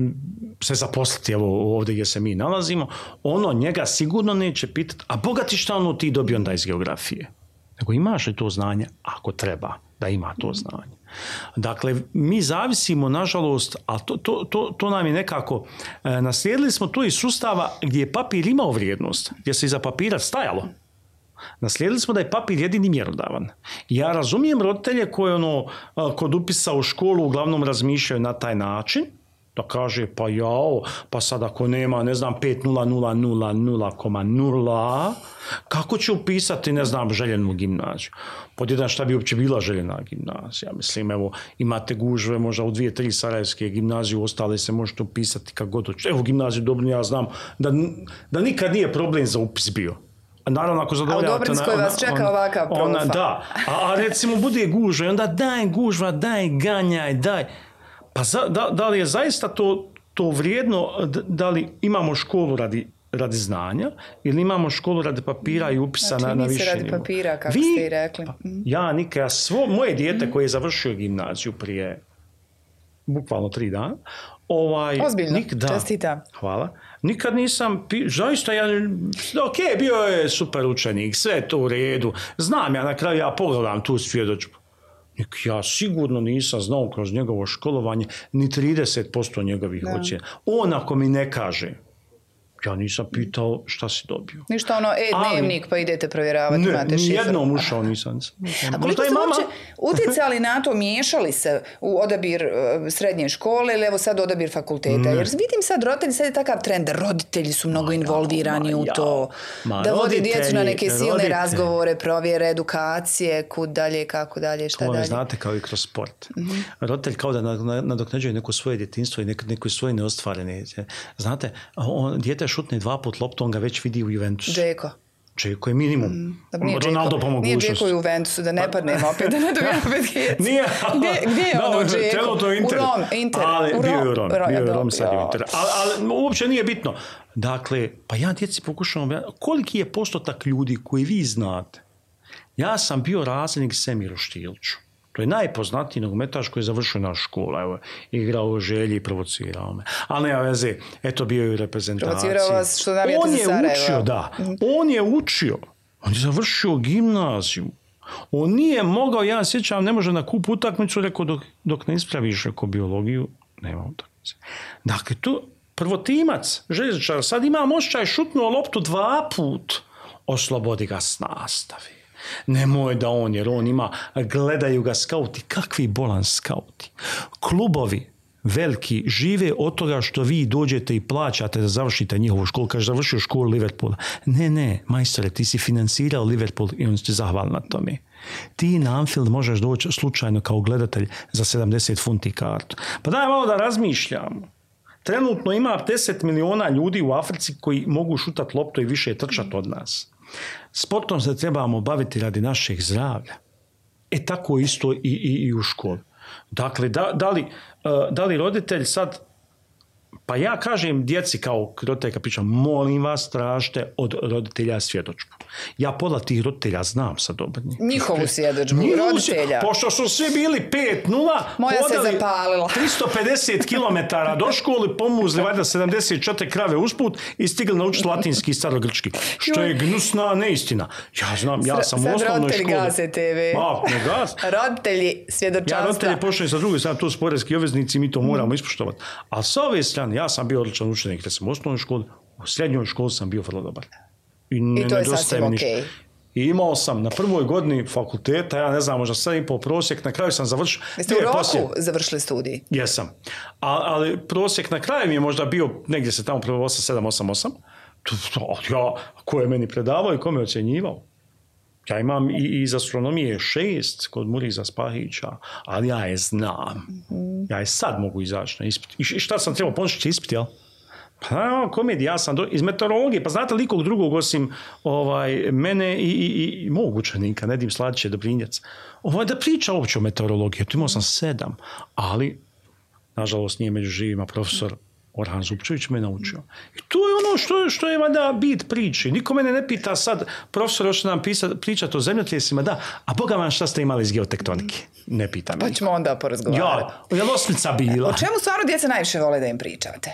se zaposliti evo ovdje gdje se mi nalazimo, ono njega sigurno neće pitati, a bogati šta ono ti dobio onda iz geografije? Nego imaš li to znanje ako treba da ima to znanje? Dakle, mi zavisimo, nažalost, a to, to, to, to nam je nekako, e, naslijedili smo to iz sustava gdje je papir imao vrijednost, gdje se iza papira stajalo. Naslijedili smo da je papir jedini mjerodavan. Ja razumijem roditelje koji ono, kod upisa u školu uglavnom razmišljaju na taj način, da kaže pa jao, pa sad ako nema, ne znam, pet nula nula nula nula nula, kako će upisati, ne znam, željenu gimnaziju? Pod jedan, šta bi uopće bila željena gimnazija? Mislim, evo, imate gužve možda u dvije, tri sarajevske gimnazije, ostale se možete upisati kako god hoćete. Evo, gimnaziju dobro, ja znam da, da nikad nije problem za upis bio. Naravno, ako zadovoljavate... A u Dobrinskoj vas čeka ovakav profa. Ona, da. A, a recimo bude gužva, onda daj gužva, daj ganjaj, daj... Pa za, da, da li je zaista to, to vrijedno, da li imamo školu radi, radi znanja ili imamo školu radi papira i upisa znači, na, na više radi nivo? papira, kako Vi, ste i rekli. Pa, ja nikad, ja svo, moje dijete koje je završio gimnaziju prije bukvalno tri dana, ovaj, ozbiljno, nik, da, čestitam. Hvala. Nikad nisam, zaista, ja, ok, bio je super učenik, sve je to u redu, znam ja, na kraju ja pogledam tu svjedočbu. Ja sigurno nisam znao kroz njegovo školovanje ni trideset posto njegovih ocjena. On ako mi ne kaže, ja nisam pitao šta si dobio. Ništa ono, e, dnevnik, pa idete provjeravati, ne, imate šifru. Nijednom ušao nisam. A koliko ste uopće utjecali na to, miješali se u odabir uh, srednje škole ili evo sad odabir fakulteta? Ne. Jer vidim sad roditelji, sad je takav trend da roditelji su mnogo involvirani ma, ma, u to. Ma, da vodi djecu na neke silne roditelji. razgovore, provjere, edukacije, kud dalje, kako dalje, šta to dalje. To znate kao i kroz sport. Mm-hmm. Roditelj kao da nadoknađuje neko svoje djetinjstvo i neko, neko svoje neostvarene. Znate, on, dijete šutne dva put loptu, on ga već vidi u Juventusu. Džeko. Džeko je minimum. Mm, Ronaldo po mogućnosti. Nije Džeko u Juventusu, da ne padnemo opet, da ne dobijem opet hec. Nije. Gdje, gdje je ono Džeko? To Inter. U Rom, Inter. Ali, u Rom. Bio je u Rom, Rom, bio je u Rom, sad je u Inter. Ali, ali uopće nije bitno. Dakle, pa ja djeci pokušavam, koliki je postotak ljudi koji vi znate? Ja sam bio razrednik Semiru Štiliću. To je najpoznatiji nogometaš koji je završio našu školu. Evo, igrao u Želji i provocirao me. Ali nema veze, eto bio je u reprezentaciji. Provocirao vas što navijate za Sarajevo. On je učio, da. On je učio. On je završio gimnaziju. On nije mogao, ja sjećam, ne može na kup utakmicu, rekao dok, dok ne ispraviš rekao biologiju, nema utakmice. Dakle, tu prvotimac, željezničar, sad imam osjećaj, šutnuo loptu dva put, oslobodi ga s nastavi. Nemoj da on, jer on ima, gledaju ga skauti. Kakvi bolan skauti. Klubovi veliki žive od toga što vi dođete i plaćate da završite njihovu školu. Kaže, završio školu Liverpoola. Ne, ne, majstore, ti si financirao Liverpool i on ti zahvalan na tome. Ti na Anfield možeš doći slučajno kao gledatelj za sedamdeset funti kartu. Pa daj malo da razmišljamo. Trenutno ima deset miliona ljudi u Africi koji mogu šutati loptu i više trčati od nas. Sportom se trebamo baviti radi našeg zdravlja. E tako isto i, i, i u školi. Dakle, da, da, li, da li roditelj sad, pa ja kažem djeci kao roditelj kad pričam, molim vas, tražite od roditelja svjedočbu. Ja pola tih roditelja znam sad dobro. Njihovu svjedočbu, roditelja. Pošto su svi bili pet nula, moja se zapalila. tristo pedeset kilometara do škole, pomuzli valjda sedamdeset četiri krave usput i stigli naučiti latinski i starogrčki. Što je gnusna neistina. Ja znam, ja sam u osnovnoj školi. Sad roditelji gase te ve. Ma, ne gas. Roditelji svjedočanstva. Ja roditelji počne sa druge strane, to su poreski obveznici, mi to moramo ispoštovati. A sa ove strane, ja sam bio odličan učenik, kad sam u osnovnoj školi, u srednjoj školi sam bio vrlo dobar. I, ne, I to je sasvim okej. Okay. I imao sam na prvoj godini fakulteta, ja ne znam, možda sedam i pol prosjek, na kraju sam završio... Jeste u roku poslije... završili studij? Jesam. A, ali prosjek na kraju mi je možda bio, negdje se tamo prvo osam sedam osam osam. Ja, ko je meni predavao i ko me ocjenjivao? Ja imam i iz astronomije šest kod Muriza Spahića, ali ja je znam. Mm-hmm. Ja je sad mogu izaći na ispit. I šta sam trebao poništiti ispit, jel? Pa, komedija, ja sam do, iz meteorologije, pa znate likog drugog osim ovaj, mene i, i, i mog učenika, Nedim Sladić Dobrinjac, ovaj, da priča uopće o meteorologiji. Tu imao sam sedam, ali, nažalost, nije među živima profesor Orhan Zupčević me naučio. I to je ono što, što je valjda bit priči. Niko mene ne pita sad, profesor, hoćete nam pričati o zemljotresima, da, a boga vam šta ste imali iz geotektonike? Ne pitam. Pa ćemo onda porazgovarati. Ja, je li osmica bila? O čemu stvarno djeca najviše vole da im pričate?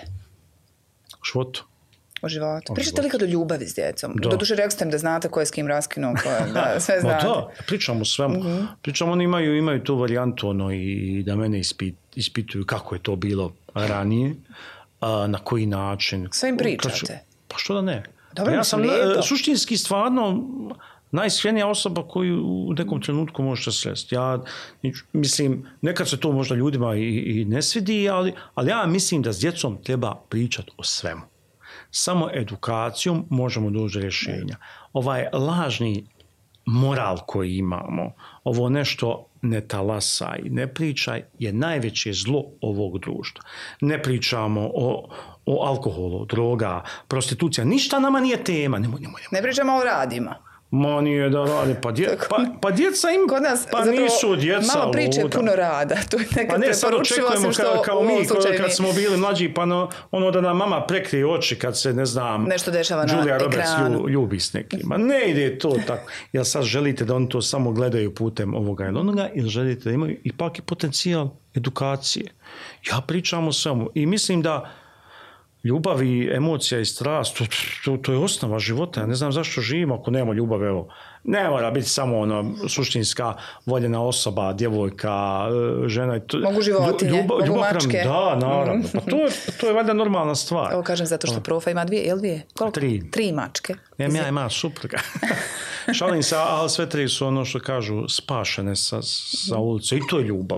O životu. O životu. Pričate li kad o ljubavi s djecom? Da. Doduše rekli ste im da znate ko je s kim raskinuo, ko je, da, sve znate. Ma da, pričamo o svemu. Mm-hmm. Pričamo, oni imaju, imaju tu varijantu ono, i da mene ispit, ispituju kako je to bilo ranije, a, na koji način. Sve im pričate? Pa što da ne? Dobro, ja sam suštinski stvarno najiskrenija osoba koju u nekom trenutku možete sresti. Ja mislim, nekad se to možda ljudima i, i ne svidi, ali, ali ja mislim da s djecom treba pričati o svemu. Samo edukacijom možemo doći do rješenja. Ovaj lažni moral koji imamo, ovo nešto ne talasaj, ne pričaj, je najveće zlo ovog društva. Ne pričamo o, o alkoholu, droga, prostitucija, ništa nama nije tema. Nemoj, nemoj, nemoj. Ne pričamo o radima. Ma nije da radi, pa, dje, pa, pa djeca im, kod nas, pa nisu djeca. Malo priče, luda. Puno rada. To je nekad pa ne, sad očekujemo kao, kao mi, kad smo bili mlađi, pa no, ono da nam mama prekrije oči kad se, ne znam, nešto dešava na Julia Roberts ekranu. ljubi s nekima. Ne ide to tako. Jel sad želite da oni to samo gledaju putem ovoga ili onoga, ili želite da imaju ipak i potencijal edukacije. Ja pričam o svemu i mislim da ljubav i emocija i strast, to, to, to je osnova života. Ja ne znam zašto živimo ako nema ljubav. Evo, ne mora biti samo ono suštinska voljena osoba, djevojka, žena. To, mogu životinje, ljubav, mogu ljubav mačke. Prema, da, naravno. Pa to je, to je valjda normalna stvar. Ovo kažem zato što profa ima dvije, jel dvije? Koliko? Tri. Tri mačke. Ja, ja imam supruga. Šalim se, ali sve tri su ono što kažu spašene sa, sa ulice. I to je ljubav.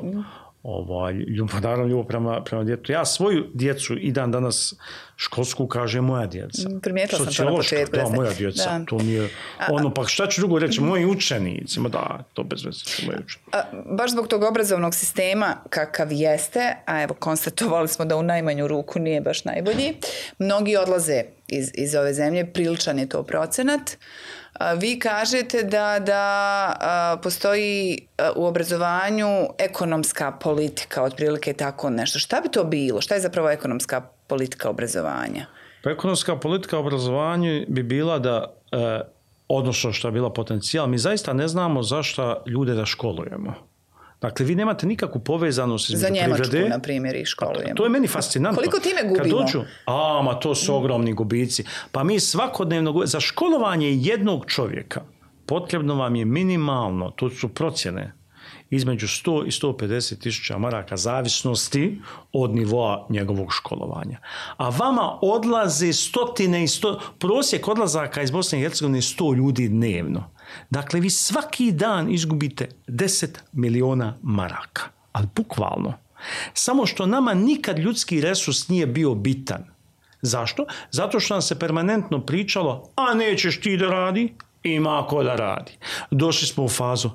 Ovaj, ljubav, naravno ljubav prema, prema djetu. Ja svoju djecu i dan danas školsku kaže moja djeca. Primijetila sam to na početku. Da, moja djeca. Da. To mi je, ono, pa šta ću drugo reći? Moji učenici. Ma da, to bez veze su moji učenici. A, baš zbog tog obrazovnog sistema kakav jeste, a evo konstatovali smo da u najmanju ruku nije baš najbolji, mnogi odlaze iz, iz ove zemlje, priličan je to procenat. Vi kažete da, da a, postoji a, u obrazovanju ekonomska politika, otprilike tako nešto. Šta bi to bilo? Šta je zapravo ekonomska politika obrazovanja? Pa ekonomska politika obrazovanja bi bila da, e, odnosno što je bila potencijal, mi zaista ne znamo zašto ljude da školujemo. Dakle, vi nemate nikakvu povezanost između privrede. Za Njemačku, na primjer, i školujemo. To je meni fascinantno. Koliko time gubimo? Kad dođu, a, ma to su ogromni gubici. Pa mi svakodnevno gubimo. Za školovanje jednog čovjeka potrebno vam je minimalno, to su procjene, između sto i sto pedeset tisuća maraka zavisnosti od nivoa njegovog školovanja. A vama odlaze stotine i sto, prosjek odlazaka iz Bosne i Hercegovine sto ljudi dnevno. Dakle, vi svaki dan izgubite deset miliona maraka. Ali bukvalno. Samo što nama nikad ljudski resurs nije bio bitan. Zašto? Zato što nam se permanentno pričalo, a nećeš ti da radi, ima ko da radi. Došli smo u fazu,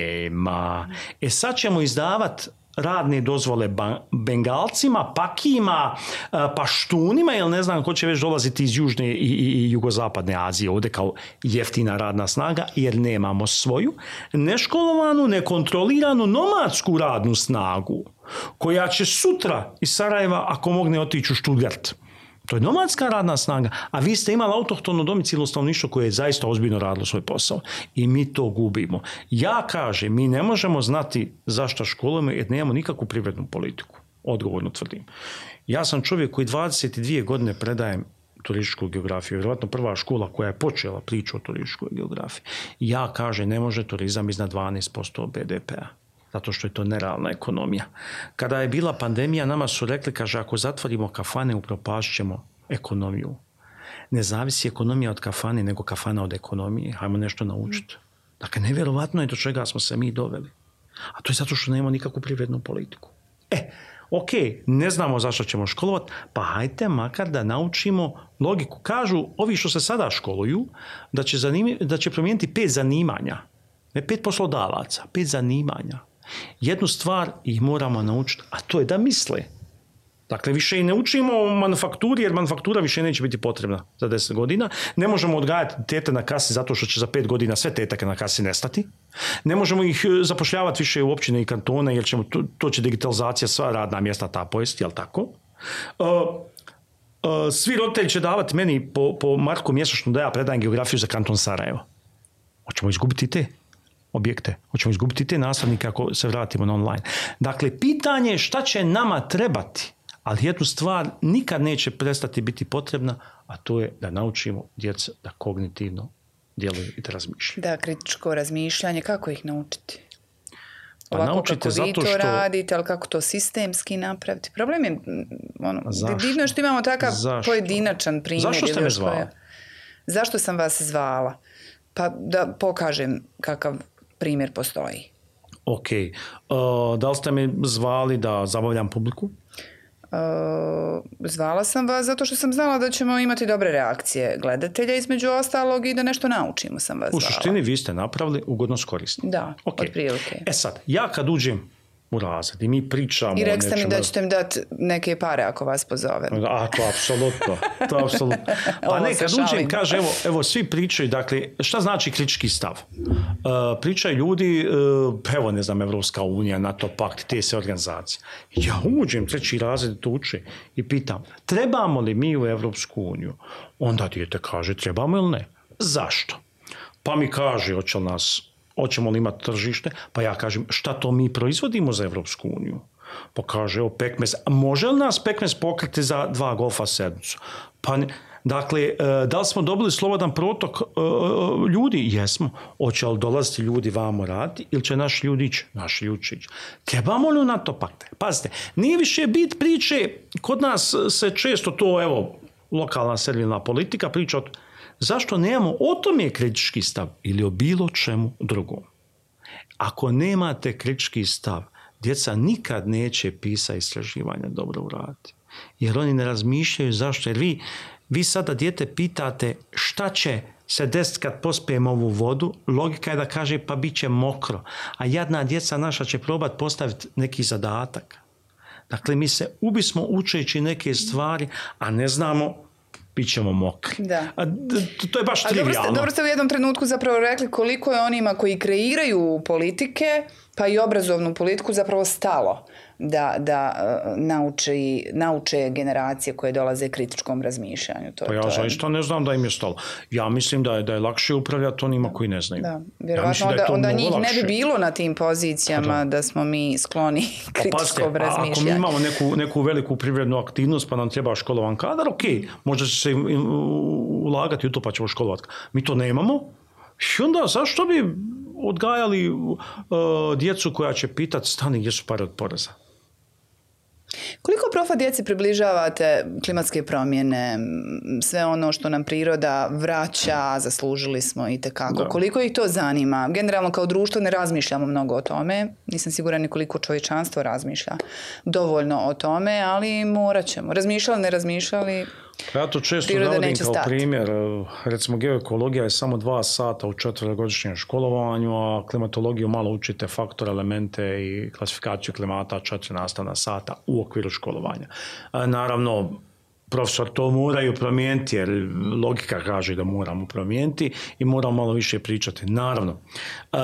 nema. E sad ćemo izdavati radne dozvole Bengalcima, Pakima, Paštunima, ili ne znam ko će već dolaziti iz Južne i, i, i Jugozapadne Azije ovdje kao jeftina radna snaga, jer nemamo svoju neškolovanu, nekontroliranu nomadsku radnu snagu, koja će sutra iz Sarajeva, ako mogne, otići u Stuttgart. To je nomadska radna snaga, a vi ste imali autohtono domicilno stanovništvo koje je zaista ozbiljno radilo svoj posao. I mi to gubimo. Ja kažem, mi ne možemo znati zašto školujemo jer nemamo nikakvu privrednu politiku. Odgovorno tvrdim. Ja sam čovjek koji dvadeset dvije godine predajem turističku geografiju. Vjerojatno prva škola koja je počela priču o turističkoj geografiji. Ja kažem, ne može turizam iznad dvanaest posto be de pea. Zato što je to nerealna ekonomija. Kada je bila pandemija, nama su rekli, kaže, ako zatvorimo kafane, upropašćemo ekonomiju. Ne zavisi ekonomija od kafane, nego kafana od ekonomije. Hajmo nešto naučiti. Dakle, nevjerovatno je do čega smo se mi doveli. A to je zato što nemamo nikakvu privrednu politiku. E, ok, ne znamo zašto ćemo školovati, pa hajte makar da naučimo logiku. Kažu, ovi što se sada školuju, da će, zanimi, da će promijeniti pet zanimanja. Ne pet poslodavaca, pet zanimanja. Jednu stvar ih moramo naučiti, a to je da misle. Dakle, više i ne učimo o manufakturi, jer manufaktura više neće biti potrebna za deset godina. Ne možemo odgajati tete na kasi zato što će za pet godina sve tetake na kasi nestati. Ne možemo ih zapošljavati više u općine i kantone, jer ćemo, to, to će digitalizacija sva radna mjesta ta pojesti, jel tako? Uh, uh, svi roditelji će davati meni po, po marku mjesečno da ja predajem geografiju za kanton Sarajevo. Hoćemo izgubiti te objekte. Hoćemo izgubiti te nastavnike ako se vratimo na online. Dakle, pitanje je šta će nama trebati, ali jednu stvar nikad neće prestati biti potrebna, a to je da naučimo djecu da kognitivno djeluju i da razmišljaju. Da, kritičko razmišljanje, kako ih naučiti? Pa Ovako naučite kako vi zato to što... radite, ali kako to sistemski napraviti? Problem je, ono, divno je što imamo takav Zašto? pojedinačan primjer. Zašto ste me zvali? Zašto sam vas zvala? pa da pokažem kakav primjer postoji. Ok. Uh, da li ste me zvali da zabavljam publiku? Uh, zvala sam vas zato što sam znala da ćemo imati dobre reakcije gledatelja, između ostalog, i da nešto naučimo sam vas zvala. U suštini vi ste napravili ugodnost korisnika. Da, okay. otprilike. E sad, ja kad uđem u razred i mi pričamo... I rekli ste mi da ćete mi dati neke pare ako vas pozove. A, to apsolutno. To apsolutno. Pa ne, kad uđem, kaže, evo, evo, svi pričaju, dakle, šta znači kritički stav? Uh, pričaju ljudi, uh, evo, ne znam, Evropska unija, NATO pakt, te se organizacije. Ja uđem, treći razred to uče i pitam, trebamo li mi u Evropsku uniju? Onda dijete kaže, trebamo ili ne? Zašto? Pa mi kaže, hoće li nas... Hoćemo li imati tržište? Pa ja kažem, šta to mi proizvodimo za Evropsku uniju? Pa kaže, evo, pekmez. Može li nas pekmez pokriti za dva golfa sedmicu? Pa ne. Dakle, da li smo dobili slobodan protok ljudi? Jesmo. Hoće li dolaziti ljudi vamo raditi ili će naši ljudi ići? Naši ljudi će ići. Trebamo li na to pakte? Pazite, nije više bit priče, kod nas se često to, evo, lokalna servilna politika priča o zašto nemamo o tom je kritički stav ili o bilo čemu drugom. Ako nemate kritički stav, djeca nikad neće pisa istraživanja dobro uraditi. Jer oni ne razmišljaju zašto. Jer vi, vi sada dijete pitate šta će se desiti kad pospijemo ovu vodu, logika je da kaže pa bit će mokro. A jadna djeca naša će probati postaviti neki zadatak. Dakle, mi se ubismo učeći neke stvari, a ne znamo bit ćemo mokri. Da. A, to je baš a trivialno. Dobro ste, dobro ste u jednom trenutku zapravo rekli koliko je onima koji kreiraju politike, pa i obrazovnu politiku, zapravo stalo da, da uh, nauči, nauče generacije koje dolaze kritičkom razmišljanju. To, pa ja to zaista je... ne znam da im je stalo. Ja mislim da je, da je lakše upravljati onima koji ne znaju. Da, vjerovatno ja onda, da onda njih lakše. Ne bi bilo na tim pozicijama da, da smo mi skloni kritičkom pa, razmišljanju. Ako mi imamo neku, neku veliku privrednu aktivnost pa nam treba školovan kadar, ok, možda će se ulagati u to pa ćemo školovati. Mi to nemamo. I onda zašto bi odgajali uh, djecu koja će pitati stani gdje su pare od poreza? Koliko profa djeci približavate klimatske promjene, sve ono što nam priroda vraća, zaslužili smo i tekako. Da. Koliko ih to zanima? Generalno kao društvo ne razmišljamo mnogo o tome. Nisam sigurna ni koliko čovječanstvo razmišlja dovoljno o tome, ali morat ćemo. Razmišljali, ne razmišljali... Ja to često navodim kao stati. Primjer. Recimo, geoekologija je samo dva sata u četvrtgodišnjem školovanju, a klimatologiju malo učite faktor, elemente i klasifikaciju klimata četiri nastavna sata u okviru školovanja. Naravno, profesor to moraju promijeniti jer logika kaže da moramo promijeniti i moramo malo više pričati. Naravno, uh,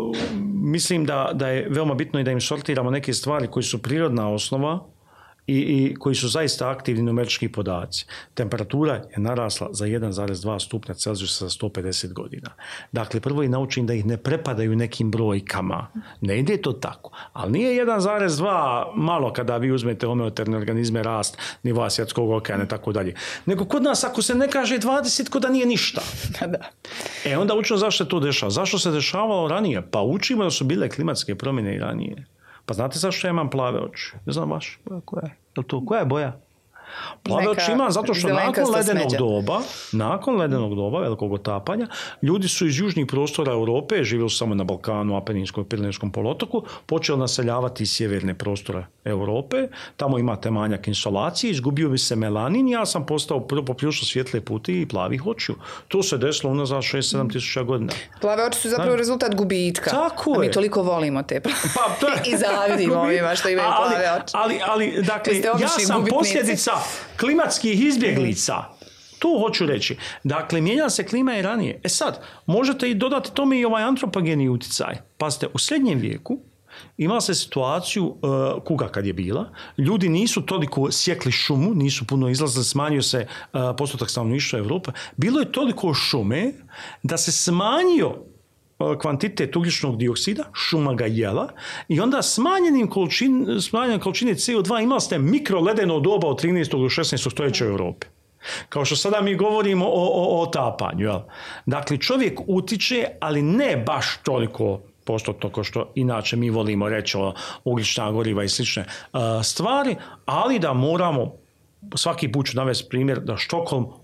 mislim da, da je veoma bitno i da im sortiramo neke stvari koji su prirodna osnova I, i koji su zaista aktivni numerički podaci. Temperatura je narasla za jedan zarez dva stupnja Celzijusa za sto pedeset godina. Dakle, prvo i naučim da ih ne prepadaju nekim brojkama. Ne ide to tako. Ali nije jedan zarez dva malo kada vi uzmete homeoterne organizme rast nivoa svjetskog okeana i tako dalje. Nego kod nas ako se ne kaže dvadeset, kod da nije ništa. Da. E onda učimo zašto se to dešava. Zašto se dešavalo ranije? Pa učimo da su bile klimatske promjene i ranije. Pa znate zašto ja imam plave oči? Ne znam baš koja je. Je to, koja je boja? Plave oči imam zato što nakon ledenog doba, nakon ledenog doba, velikog otapanja, ljudi su iz južnih prostora Europe, živjeli su samo na Balkanu, Apeninskom i Pirenejskom poluotoku, počeli naseljavati iz sjeverne prostora Europe. Tamo imate manjak insolacije, izgubio bi se melanin, ja sam postao poprilično svjetle puti i plavih očiju. To se desilo unazad šest sedam tisuća godina. Plave oči su zapravo rezultat gubitka. Tako A je. mi toliko volimo te plave. Pa, I zavidimo ovima što imaju plave oči. Ali, ali, ali dakle, ja sam posljedica klimatskih izbjeglica. To hoću reći. Dakle, mijenja se klima i ranije. E sad, možete i dodati tome i ovaj antropogeni utjecaj. Pazite, u srednjem vijeku imala se situaciju, uh, kuga kad je bila, ljudi nisu toliko sjekli šumu, nisu puno izlazili, smanjio se uh, postotak stanovništva Evrope. Bilo je toliko šume da se smanjio kvantitet ugljičnog dioksida, šuma ga jela i onda smanjenim količin, smanjenim količine C O dva imali ste mikroledeno doba od trinaestog do šesnaestog stoljeća u Europi. Kao što sada mi govorimo o, o, o otapanju. Jel? Dakle, čovjek utiče, ali ne baš toliko postotno kao što inače mi volimo reći o ugljična goriva i slične uh, stvari, ali da moramo, svaki put ću navesti primjer da Štokholm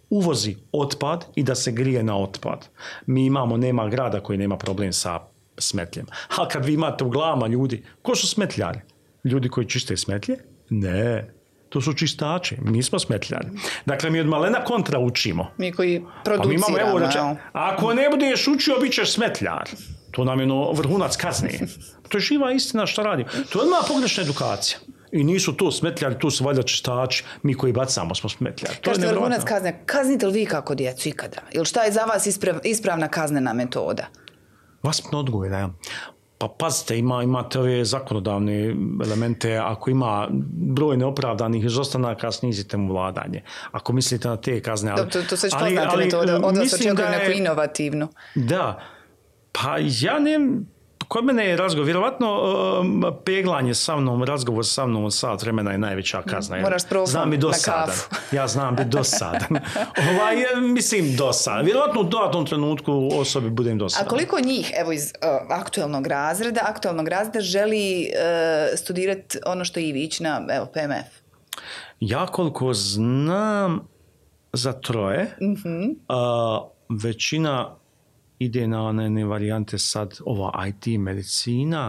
uvozi otpad i da se grije na otpad. Mi imamo, nema grada koji nema problem sa smetljem. A kad vi imate u glavama ljudi, ko su smetljari? Ljudi koji čiste smetlje? Ne. To su čistači, mi smo smetljari. Dakle, mi od malena kontra učimo. Mi koji produciramo. Pa mi imamo, evo, reče, ako ne budeš učio, bit ćeš smetljar. To nam je no, vrhunac kazne. To je živa istina što radi. To je odmah pogrešna edukacija. I nisu to smetljari, tu su valjda čistači, mi koji bacamo smo smetljari. Kažete vrhunac kazne, kaznite li vi kako djecu ikada? Ili šta je za vas isprav, ispravna kaznena metoda? Vaspitno odgojna, ja. Pa pazite, ima, imate ove zakonodavne elemente, ako ima broj neopravdanih izostanaka, snizite mu vladanje. Ako mislite na te kazne... Ali, to, to se već poznate metoda, od vas očekujem neku inovativnu. Da, pa ja ne... Kod mene je razgovor, vjerovatno um, peglanje sa mnom, razgovor sa mnom od sat vremena je najveća kazna. Moraš s profom na kafu. Ja znam biti dosadan. ovaj, mislim dosadan. Vjerovatno u dodatnom trenutku osobi budem dosadan. A koliko njih, evo iz uh, aktualnog razreda, aktualnog razreda želi uh, studirati ono što i vi ići na evo, P M F? Ja koliko znam za troje, mm-hmm. uh, većina ide na one varijante sad, ova I T medicina,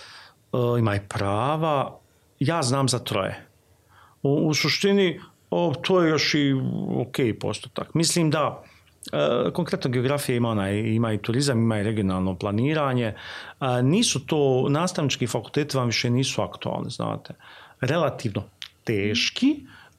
uh, ima i prava. Ja znam za troje. U, u suštini, o, to je još i ok postotak. Mislim da uh, konkretno geografija ima, ona, ima i turizam, ima i regionalno planiranje. Uh, nisu to, nastavnički fakulteti vam više nisu aktualni, znate. Relativno teški,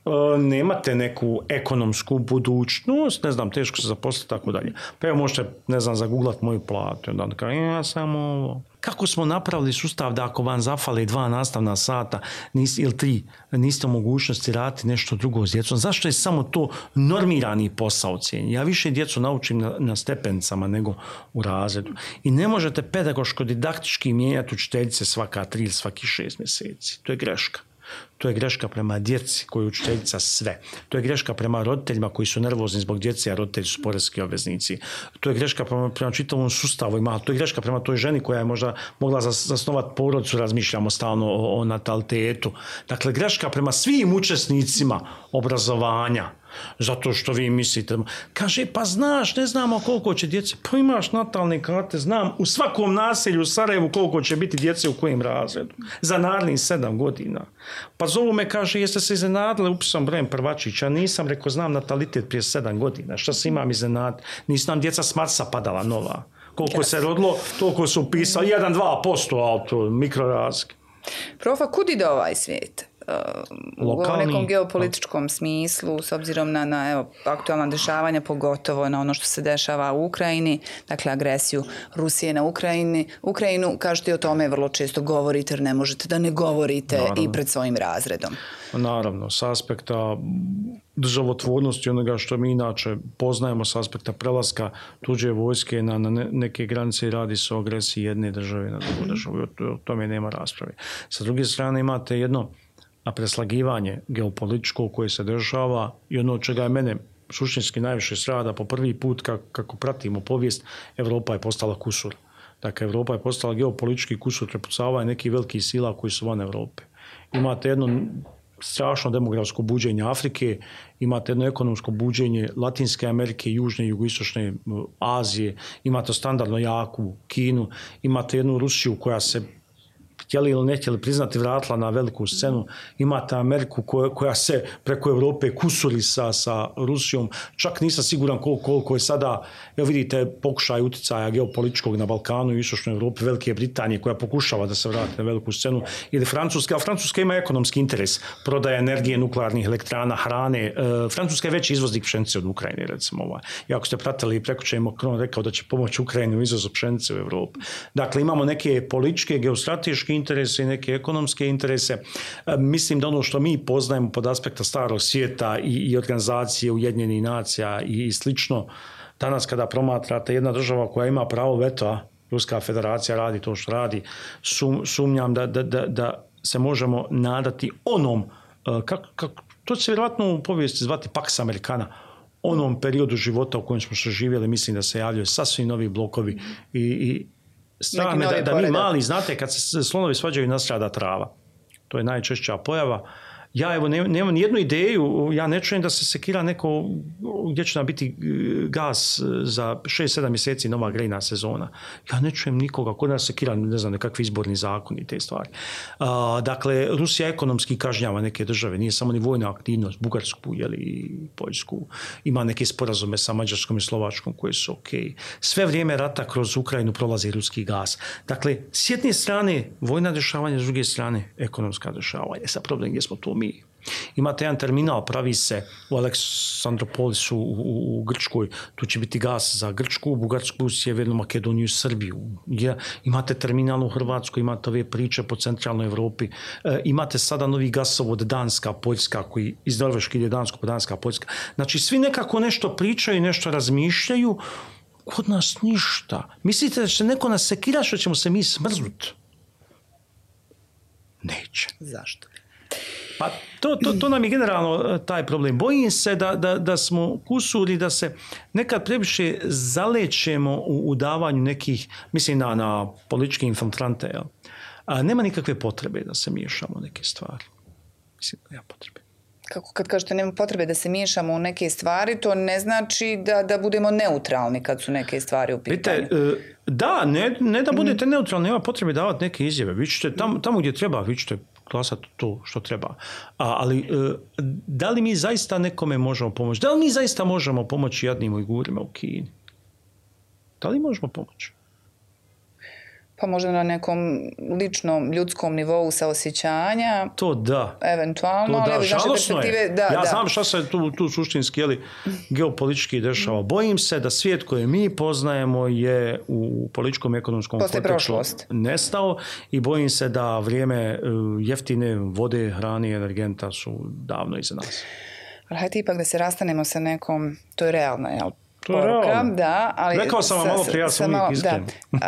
nemate neku ekonomsku budućnost, ne znam, teško se zaposliti, tako dalje. Pa evo možete, ne znam, zaguglati moju platu. Onda kao, ja samo ovo. Kako smo napravili sustav da ako vam zafale dva nastavna sata nis, ili tri, niste u mogućnosti raditi nešto drugo s djecom? Zašto je samo to normirani posao cijenjen? Ja više djecu naučim na, na stepenicama nego u razredu. I ne možete pedagoško-didaktički mijenjati učiteljice svaka tri ili svaki šest mjeseci. To je greška. To je greška prema djeci koju je učiteljica sve. To je greška prema roditeljima koji su nervozni zbog djece, a roditelji su poreski obveznici. To je greška prema, prema čitavom sustavu. Ima. To je greška prema toj ženi koja je možda mogla zasnovati porodicu, razmišljamo stalno o, o natalitetu. Dakle, greška prema svim učesnicima obrazovanja. Zato što vi mislite, kaže, pa znaš, ne znamo koliko će djece, pa imaš natalne karte, znam u svakom naselju u Sarajevu koliko će biti djece u kojem razredu, za narednih sedam godina. Pa zovu me, kaže, jeste se iznenadili upisom brojem prvačića, nisam rekao, znam natalitet prije sedam godina, šta se imam iznenaditi, nisu nam djeca s Marsa padala nova, koliko yes. se rodilo, toliko su upisali, jedan do dva posto auto, mikrorazlike. Profa, kud ide ovaj svijet? Lokalni, u nekom geopolitičkom smislu, s obzirom na, na evo, aktualna dešavanja, pogotovo na ono što se dešava u Ukrajini, dakle agresiju Rusije na Ukrajini. Ukrajinu, kažete i o tome vrlo često govorite, jer ne možete da ne govorite naravno. I pred svojim razredom. Naravno, s aspekta državotvornosti, onoga što mi inače poznajemo, s aspekta prelaska tuđe vojske na, na neke granice, radi se o agresiji jedne države na drugu državu. O tome nema rasprave. Sa druge strane imate jedno a preslagivanje geopolitičko koje se dešava i ono od čega je mene suštinski najviše strada po prvi put kako, kako pratimo povijest, Evropa je postala kusur. Dakle, Evropa je postala geopolitički kusur prepucavanja nekih velikih sila koji su van Evrope. Imate jedno strašno demografsko buđenje Afrike, imate jedno ekonomsko buđenje Latinske Amerike, Južne i Jugoistočne Azije, imate standardno jaku Kinu, imate jednu Rusiju koja se htjeli ili ne htjeli priznati vratila na veliku scenu. Imate Ameriku koja, koja se preko Evrope kusuri sa, sa Rusijom. Čak nisam siguran koliko, koliko je sada, evo vidite, pokušaj uticaja geopolitičkog na Balkanu i Istočnoj Evropi, Velike Britanije koja pokušava da se vrati na veliku scenu. Ili Francuska, a Francuska ima ekonomski interes. Prodaja energije, nuklearnih elektrana, hrane. E, Francuska je veći izvoznik pšenice od Ukrajine, recimo. Ovaj. I ako ste pratili, prekuče je Macron rekao da će pomoći Ukrajini u izvozu pšenice u Evropi. Dakle, imamo neke političke, geostrateške interese i neke ekonomske interese. E, mislim da ono što mi poznajemo pod aspekta starog svijeta i, i organizacije Ujedinjenih nacija i, i slično, danas kada promatrate jedna država koja ima pravo veto, Ruska federacija radi to što radi, sum, sumnjam da, da, da, da se možemo nadati onom, kako, kako, to će se vjerojatno u povijesti zvati Pax Americana, onom periodu života u kojem smo se živjeli, mislim da se javljaju sasvim novi blokovi i, i strane da, da mi mali, znate, kad se slonovi svađaju nastrada trava. To je najčešća pojava Ja evo ne- nemam nijednu ideju, ja ne čujem da se sekira neko gdje će nam biti gas za šest sedam mjeseci nova grejna sezona. Ja ne čujem nikoga kod nas sekira, ne znam, nekakvi izborni zakoni i te stvari. A, dakle, Rusija ekonomski kažnjava neke države, nije samo ni vojna aktivnost, Bugarsku, jeli, Poljsku, ima neke sporazume sa Mađarskom i Slovačkom koje su ok. Sve vrijeme rata kroz Ukrajinu prolazi ruski gas. Dakle, s jedne strane vojna dešavanja, s druge strane ekonomska dešavanja. Sa problem gdje smo tu mi. Imate jedan terminal, pravi se u Aleksandropolisu u, u, u Grčkoj, tu će biti gas za Grčku, Bugarsku, Sjevernu Makedoniju, Srbiju. Ja, imate terminal u Hrvatskoj, imate ove priče po centralnoj Evropi, e, imate sada novi gasovod Danska, Poljska, koji iz Norveške ide Dansko, pa Danska, Poljska. Znači, svi nekako nešto pričaju, nešto razmišljaju, kod nas ništa. Mislite da će neko nas sekira što ćemo se mi smrznuti? Neće. Zašto? Pa to, to, to nam je generalno taj problem. Bojim se da, da, da smo kusuri, da se nekad previše zalećemo u, u davanju nekih, mislim na, na političke infiltrante. Jel? A nema nikakve potrebe da se miješamo u neke stvari. Mislim da nema potrebe. Kako kad kažete nema potrebe da se miješamo u neke stvari, to ne znači da, da budemo neutralni kad su neke stvari u pitanju. Vidite, da, ne, ne da budete neutralni, nema potrebe davati neke izjave. Vi ćete tamo, tamo gdje treba, vi ćete glasati to što treba. A, ali da li mi zaista nekome možemo pomoći? Da li mi zaista možemo pomoći jadnim Ujgurima u Kini? Da li možemo pomoći? Pa možda na nekom ličnom, ljudskom nivou saosjećanja. To da. Eventualno. To da, ali žalosno je. Da, ja da. znam šta se tu, tu suštinski jeli, geopolitički dešava. Bojim se da svijet koji mi poznajemo je u političkom ekonomskom kontekstu nestao i bojim se da vrijeme jeftine vode, hrane i energenta su davno iza nas. Ali hajde ipak da se rastanemo sa nekom, to je realno, jel? To je realno. Da, ali rekao sam vam malo prije, ja sam uvijek iskren.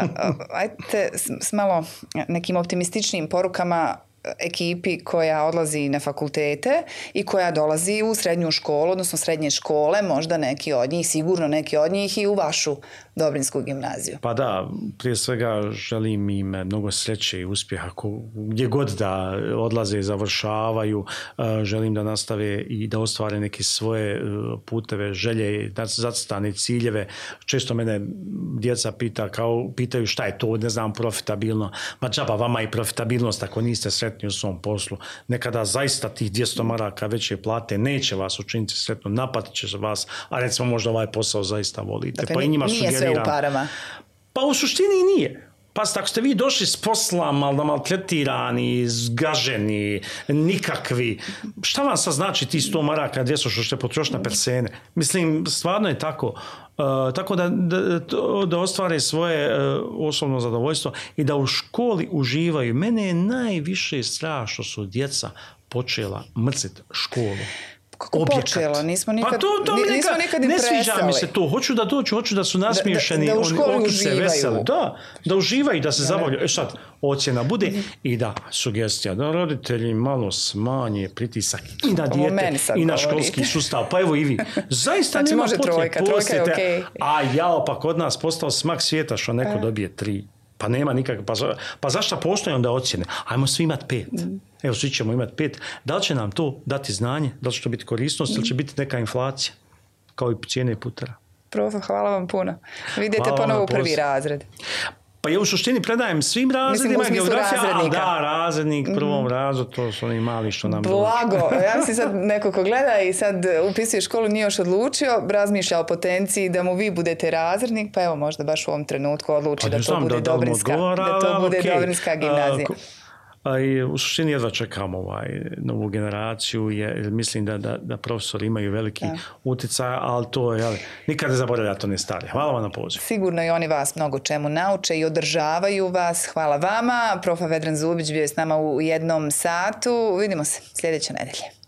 Ajde s malo nekim optimističnim porukama ekipi koja odlazi na fakultete i koja dolazi u srednju školu, odnosno srednje škole, možda neki od njih, sigurno neki od njih i u vašu Dobrinsku gimnaziju. Pa da, prije svega želim im mnogo sreće i uspjeha gdje god da odlaze i završavaju. Želim da nastave i da ostvare neke svoje puteve, želje, zacrtane ciljeve. Često mene djeca pita, kao, pitaju šta je to, ne znam, profitabilno. Ma džaba, vama i profitabilnost ako niste sretni u svom poslu. Nekada zaista tih dvjesto maraka veće plate neće vas učiniti sretno, napatit će vas, a recimo možda ovaj posao zaista volite. Dakle, pa i njima nije sve u parama. Pa u suštini i nije. Pa ako ste vi došli s posla mal, maltretirani, zgaženi, nikakvi, šta vam sad znači ti sto maraka, dvjesto što ćete potrošiti na persene? Mislim, stvarno je tako. Uh, tako da, da, da ostvare svoje uh, osobno zadovoljstvo i da u školi uživaju. Mene je najviše strah što su djeca počela mrciti školu. Kako objekat. Počelo? Nismo nikad, pa to, to nismo neka, nikad ne sviđa mi se to. Hoću da dođu, hoću da su nasmiješeni, da, da, da u školi oni uživaju. Veseli. Da, da uživaju, da se da, zabavljaju. E sad, ocjena bude mm-hmm. i da, sugestija, da roditelji malo smanje pritisak i na dijete i na školski sustav. Pa evo i vi. Zaista znači, nema može potrebe. Trojka, trojka je okej. Okay. A jao, pa kod nas postao smak svijeta što neko dobije tri. Pa nema nikak, pa, pa zašto postoje onda ocjene? Ajmo svi imati pet. Mm. Evo, svi ćemo imati pet. Da li će nam to dati znanje? Da li će to biti korisnost mm. ili će biti neka inflacija? Kao i cijene putera. Profa, hvala vam puno. Vi idete ponovo u prvi razred. Pa ja u suštini predajem svim razredima geografija, a da, razrednik, prvom razredu, to su oni mali što nam dođu. Blago, ja mislim sad neko ko gleda i sad upisuje školu, nije još odlučio, razmišlja o potenciji da mu vi budete razrednik, pa evo možda baš u ovom trenutku odluči pa, da, to bude da, Dobrinska, odgovara, da to bude okay. Dobrinska gimnazija. Uh, A i u suštini jedva čekam ovaj, novu generaciju, jer mislim da, da, da profesori imaju veliki da. utjecaj, ali to je, nikad ne zaboravlja to ne stari. Hvala vam na poziv. Sigurno i oni vas mnogo čemu nauče i održavaju vas. Hvala vama. Profa Vedran Zubić bio je s nama u jednom satu. Vidimo se sljedeće nedelje.